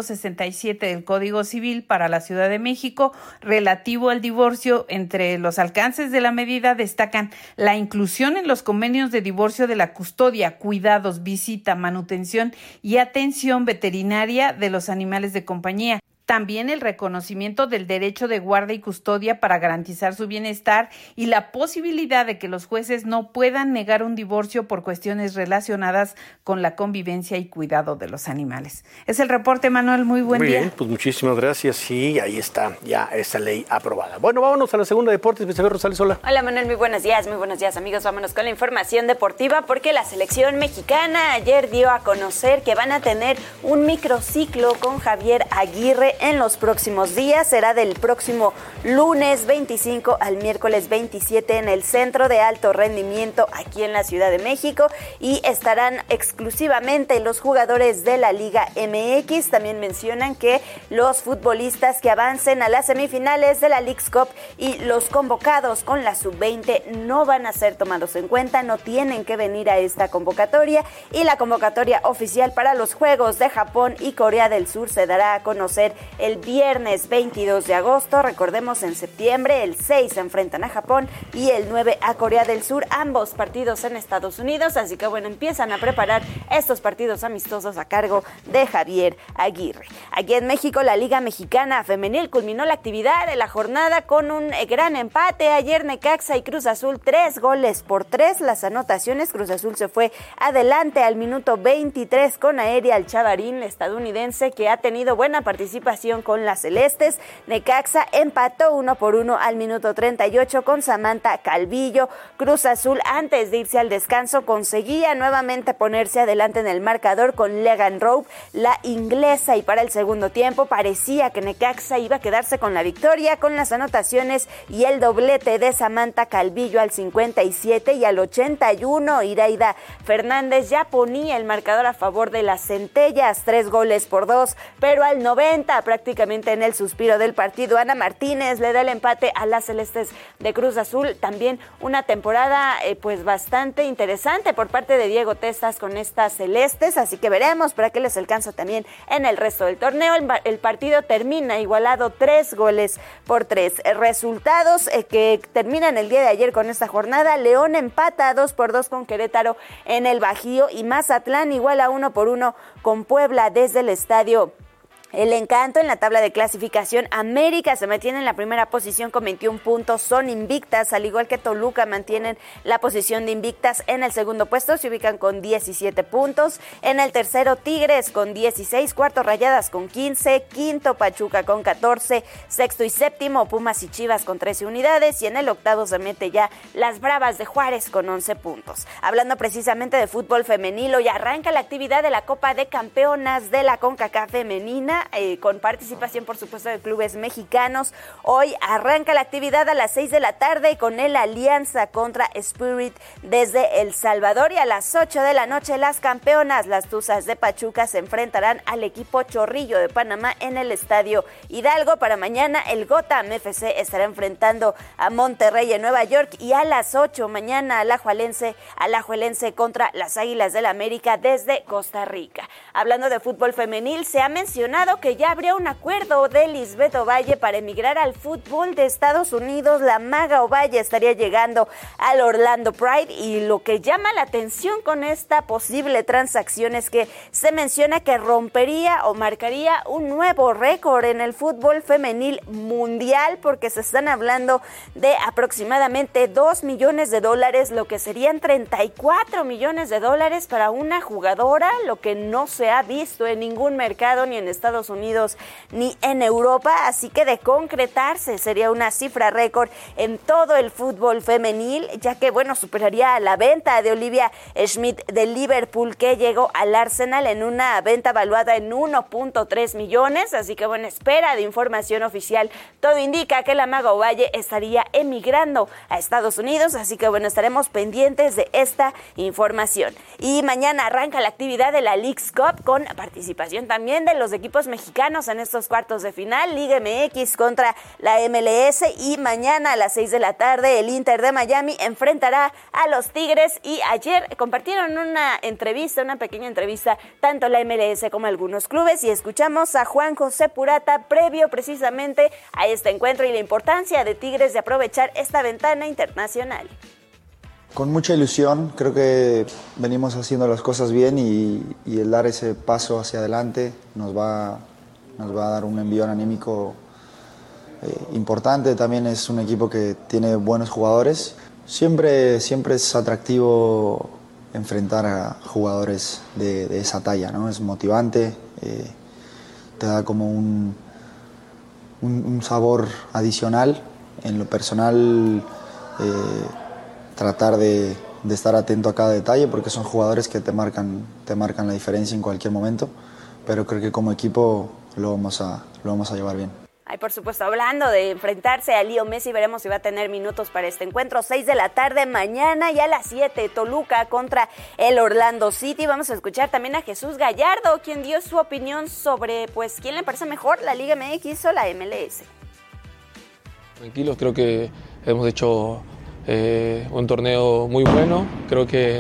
267 del Código Civil para la Ciudad de México relativo al divorcio. Entre los alcances de la medida destacan la inclusión en los convenios de divorcio de la custodia, cuidados, visita, manutención y atención veterinaria de los animales de compañía. También el reconocimiento del derecho de guarda y custodia para garantizar su bienestar y la posibilidad de que los jueces no puedan negar un divorcio por cuestiones relacionadas con la convivencia y cuidado de los animales. Es el reporte, Manuel. Muy buen día. Muy bien, pues muchísimas gracias. Sí, ahí está ya esa ley aprobada. Bueno, vámonos a la segunda de deportes. Isabel Rosales, hola. Hola, Manuel. Muy buenos días, amigos. Vámonos con la información deportiva porque la selección mexicana ayer dio a conocer que van a tener un microciclo con Javier Aguirre en los próximos días. Será del próximo lunes 25 al miércoles 27 en el Centro de Alto Rendimiento aquí en la Ciudad de México, y estarán exclusivamente los jugadores de la Liga MX. También mencionan que los futbolistas que avancen a las semifinales de la Leagues Cup y los convocados con la Sub-20 no van a ser tomados en cuenta, no tienen que venir a esta convocatoria, y la convocatoria oficial para los Juegos de Japón y Corea del Sur se dará a conocer el viernes 22 de agosto. Recordemos, en septiembre el 6 se enfrentan a Japón y el 9 a Corea del Sur, ambos partidos en Estados Unidos. Así que bueno, empiezan a preparar estos partidos amistosos a cargo de Javier Aguirre. Aquí en México, la Liga Mexicana Femenil culminó la actividad de la jornada con un gran empate. Ayer Necaxa y Cruz Azul 3-3. Las anotaciones, Cruz Azul se fue adelante al minuto 23 con Aerial Chavarín, estadounidense, que ha tenido buena participación con las celestes. Necaxa empató 1-1 al minuto 38 con Samantha Calvillo. Cruz Azul, antes de irse al descanso, conseguía nuevamente ponerse adelante en el marcador con Legan Rowe, la inglesa, y para el segundo tiempo parecía que Necaxa iba a quedarse con la victoria, con las anotaciones y el doblete de Samantha Calvillo al 57 y al 81. Iraida Fernández ya ponía el marcador a favor de las Centellas, 3-2, pero al 90, prácticamente en el suspiro del partido, Ana Martínez le da el empate a las celestes de Cruz Azul. También una temporada pues bastante interesante por parte de Diego Testas con estas celestes, así que veremos para qué les alcanza también en el resto del torneo. El partido termina igualado 3-3. Resultados que terminan el día de ayer con esta jornada: León empata 2-2 con Querétaro en el Bajío y Mazatlán iguala 1-1 con Puebla desde el estadio El Encanto. En la tabla de clasificación, América se mantiene en la primera posición con 21 puntos, son invictas, al igual que Toluca mantienen la posición de invictas. En el segundo puesto se ubican con 17 puntos, en el tercero Tigres con 16, cuarto Rayadas con 15, quinto Pachuca con 14, sexto y séptimo Pumas y Chivas con 13 unidades, y en el octavo se mete ya las Bravas de Juárez con 11 puntos. Hablando precisamente de fútbol femenil, hoy arranca la actividad de la Copa de Campeonas de la CONCACAF femenina, con participación por supuesto de clubes mexicanos. Hoy arranca la actividad a las 6 de la tarde con el Alianza contra Spirit desde El Salvador, y a las 8 de la noche las campeonas, las Tuzas de Pachuca, se enfrentarán al equipo Chorrillo de Panamá en el Estadio Hidalgo. Para mañana el Gotham FC estará enfrentando a Monterrey en Nueva York, y a las 8 mañana Alajuelense contra las Águilas del América desde Costa Rica. Hablando de fútbol femenil, se ha mencionado que ya habría un acuerdo de Lisbeth Ovalle para emigrar al fútbol de Estados Unidos. La maga Ovalle estaría llegando al Orlando Pride, y lo que llama la atención con esta posible transacción es que se menciona que rompería o marcaría un nuevo récord en el fútbol femenil mundial, porque se están hablando de aproximadamente $2 millones, lo que serían $34 millones para una jugadora, lo que no se ha visto en ningún mercado, ni en Estados Unidos ni en Europa. Así que de concretarse sería una cifra récord en todo el fútbol femenil, ya que bueno, superaría la venta de Olivia Schmidt de Liverpool, que llegó al Arsenal en una venta valuada en 1.3 millones. Así que bueno, espera de información oficial, todo indica que la maga Ovalle estaría emigrando a Estados Unidos, así que bueno, estaremos pendientes de esta información. Y mañana arranca la actividad de la Leagues Cup con participación también de los equipos mexicanos en estos cuartos de final. Liga MX contra la MLS, y mañana a las 6 de la tarde el Inter de Miami enfrentará a los Tigres. Y ayer compartieron una pequeña entrevista, tanto la MLS como algunos clubes, y escuchamos a Juan José Purata previo precisamente a este encuentro y la importancia de Tigres de aprovechar esta ventana internacional. Con mucha ilusión, creo que venimos haciendo las cosas bien, y el dar ese paso hacia adelante nos va a dar un envío anímico importante. También es un equipo que tiene buenos jugadores. Siempre es atractivo enfrentar a jugadores de esa talla, ¿no? Es motivante, te da como un sabor adicional. En lo personal, tratar de estar atento a cada detalle, porque son jugadores que te marcan la diferencia en cualquier momento, pero creo que como equipo lo vamos a llevar bien. Ay, por supuesto, hablando de enfrentarse a Leo Messi, veremos si va a tener minutos para este encuentro. 6 de la tarde mañana, y a las 7 Toluca contra el Orlando City. Vamos a escuchar también a Jesús Gallardo, quien dio su opinión sobre pues quién le parece mejor, la Liga MX o la MLS. Tranquilos, creo que hemos hecho un torneo muy bueno. Creo que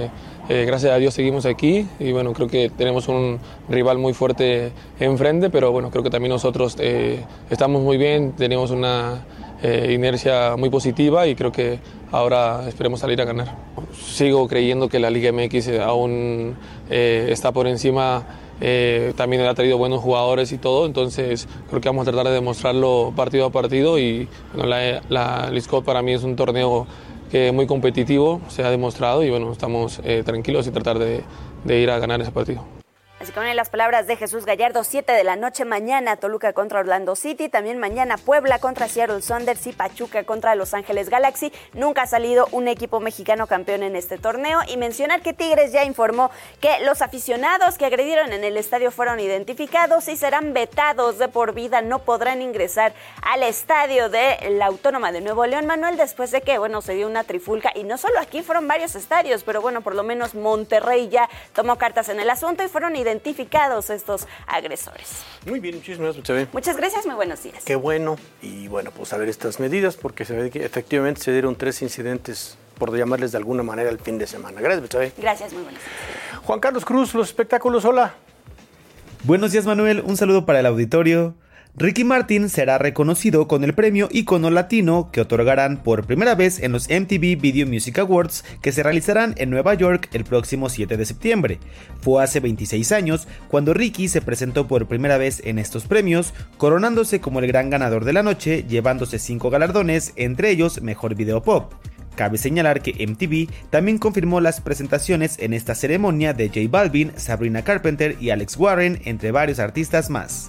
gracias a Dios seguimos aquí y bueno, creo que tenemos un rival muy fuerte enfrente, pero bueno, creo que también nosotros estamos muy bien, tenemos una inercia muy positiva y creo que ahora esperemos salir a ganar. Sigo creyendo que la Liga MX aún está por encima, también ha traído buenos jugadores y todo, entonces creo que vamos a tratar de demostrarlo partido a partido y bueno, la Leagues Cup para mí es un torneo que muy competitivo, se ha demostrado y bueno, estamos tranquilos y tratar de ir a ganar ese partido. Así que con las palabras de Jesús Gallardo, 7 de la noche mañana Toluca contra Orlando City, también mañana Puebla contra Seattle Sounders y Pachuca contra Los Ángeles Galaxy. Nunca ha salido un equipo mexicano campeón en este torneo y mencionar que Tigres ya informó que los aficionados que agredieron en el estadio fueron identificados y serán vetados de por vida, no podrán ingresar al estadio de la Autónoma de Nuevo León, Manuel, después de que, bueno, se dio una trifulca y no solo aquí, fueron varios estadios, pero bueno, por lo menos Monterrey ya tomó cartas en el asunto y fueron identificados estos agresores. Muy bien, muchísimas gracias. Muchas gracias, muy buenos días. Qué bueno, y bueno, pues a ver estas medidas, porque se ve que efectivamente se dieron 3 incidentes, por llamarles de alguna manera, el fin de semana. Gracias, Betsabe. Gracias, muy buenos días. Juan Carlos Cruz, los espectáculos, hola. Buenos días, Manuel, un saludo para el auditorio. Ricky Martin será reconocido con el premio Ícono Latino que otorgarán por primera vez en los MTV Video Music Awards que se realizarán en Nueva York el próximo 7 de septiembre. Fue hace 26 años cuando Ricky se presentó por primera vez en estos premios, coronándose como el gran ganador de la noche, llevándose 5 galardones, entre ellos Mejor Video Pop. Cabe señalar que MTV también confirmó las presentaciones en esta ceremonia de J Balvin, Sabrina Carpenter y Alex Warren, entre varios artistas más.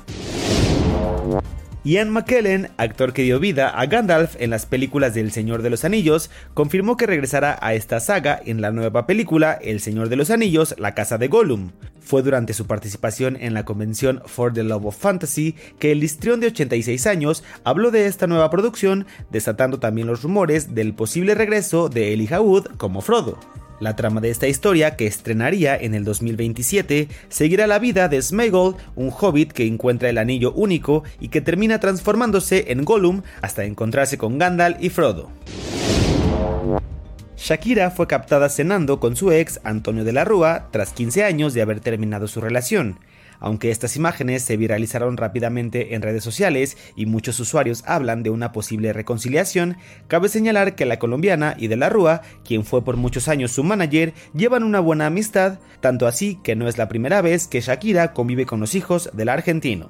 Ian McKellen, actor que dio vida a Gandalf en las películas de El Señor de los Anillos, confirmó que regresará a esta saga en la nueva película El Señor de los Anillos, La Casa de Gollum. Fue durante su participación en la convención For the Love of Fantasy que el histrión de 86 años habló de esta nueva producción, desatando también los rumores del posible regreso de Elijah Wood como Frodo. La trama de esta historia, que estrenaría en el 2027, seguirá la vida de Sméagol, un hobbit que encuentra el anillo único y que termina transformándose en Gollum hasta encontrarse con Gandalf y Frodo. Shakira fue captada cenando con su ex Antonio de la Rúa tras 15 años de haber terminado su relación. Aunque estas imágenes se viralizaron rápidamente en redes sociales y muchos usuarios hablan de una posible reconciliación, cabe señalar que la colombiana y de la Rúa, quien fue por muchos años su manager, llevan una buena amistad, tanto así que no es la primera vez que Shakira convive con los hijos del argentino.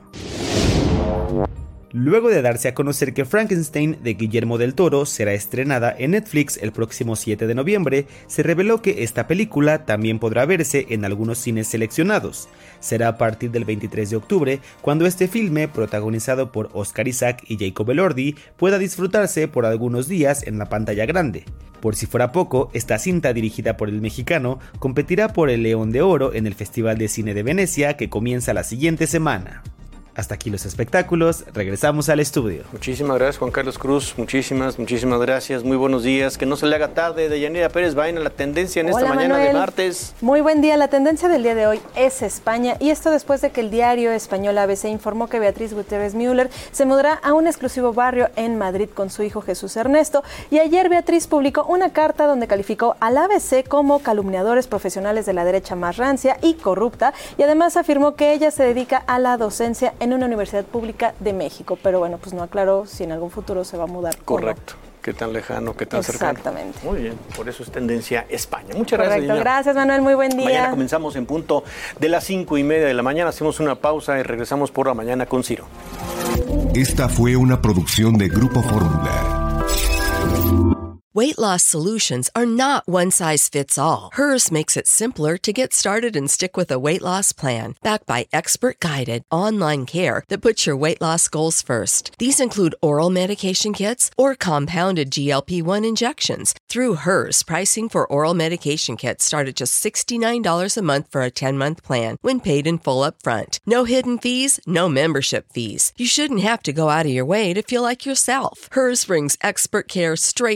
Luego de darse a conocer que Frankenstein de Guillermo del Toro será estrenada en Netflix el próximo 7 de noviembre, se reveló que esta película también podrá verse en algunos cines seleccionados. Será a partir del 23 de octubre cuando este filme, protagonizado por Oscar Isaac y Jacob Elordi, pueda disfrutarse por algunos días en la pantalla grande. Por si fuera poco, esta cinta dirigida por el mexicano competirá por el León de Oro en el Festival de Cine de Venecia que comienza la siguiente semana. Hasta aquí los espectáculos, regresamos al estudio. Muchísimas gracias, Juan Carlos Cruz, muchísimas gracias, muy buenos días, que no se le haga tarde. Deyanira Pérez va en la tendencia en esta mañana de martes. Muy buen día, la tendencia del día de hoy es España, y esto después de que el diario español ABC informó que Beatriz Gutiérrez Müller se mudará a un exclusivo barrio en Madrid con su hijo Jesús Ernesto, y ayer Beatriz publicó una carta donde calificó al ABC como calumniadores profesionales de la derecha más rancia y corrupta, y además afirmó que ella se dedica a la docencia en una universidad pública de México, pero bueno, pues no aclaró si en algún futuro se va a mudar. Correcto. ¿Qué tan lejano, qué tan cercano? Exactamente. Muy bien, por eso es tendencia España. Muchas gracias, Correcto, gracias Manuel, muy buen día. Mañana comenzamos en punto de las 5:30 de la mañana, hacemos una pausa y regresamos por la mañana con Ciro. Esta fue una producción de Grupo Fórmula. Weight loss solutions are not one size fits all. Hers makes it simpler to get started and stick with a weight loss plan, backed by expert-guided online care that puts your weight loss goals first. These include oral medication kits or compounded GLP-1 injections. Through Hers, pricing for oral medication kits start at just $69 a month for a 10-month plan when paid in full up front. No hidden fees, no membership fees. You shouldn't have to go out of your way to feel like yourself. Hers brings expert care straight to you.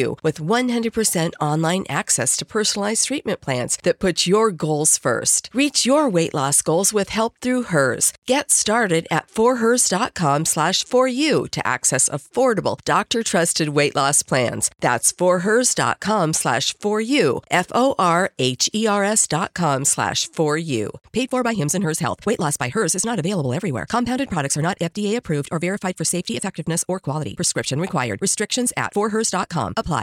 you with 100% online access to personalized treatment plans that put your goals first. Reach your weight loss goals with help through Hers. Get started at forhers.com/4u to access affordable, doctor-trusted weight loss plans. That's forhers.com/4u, forhers.com/4u. Paid for by Hims & Hers Health. Weight loss by Hers is not available everywhere. Compounded products are not FDA approved or verified for safety, effectiveness, or quality. Prescription required. Restrictions at forhers.com apply.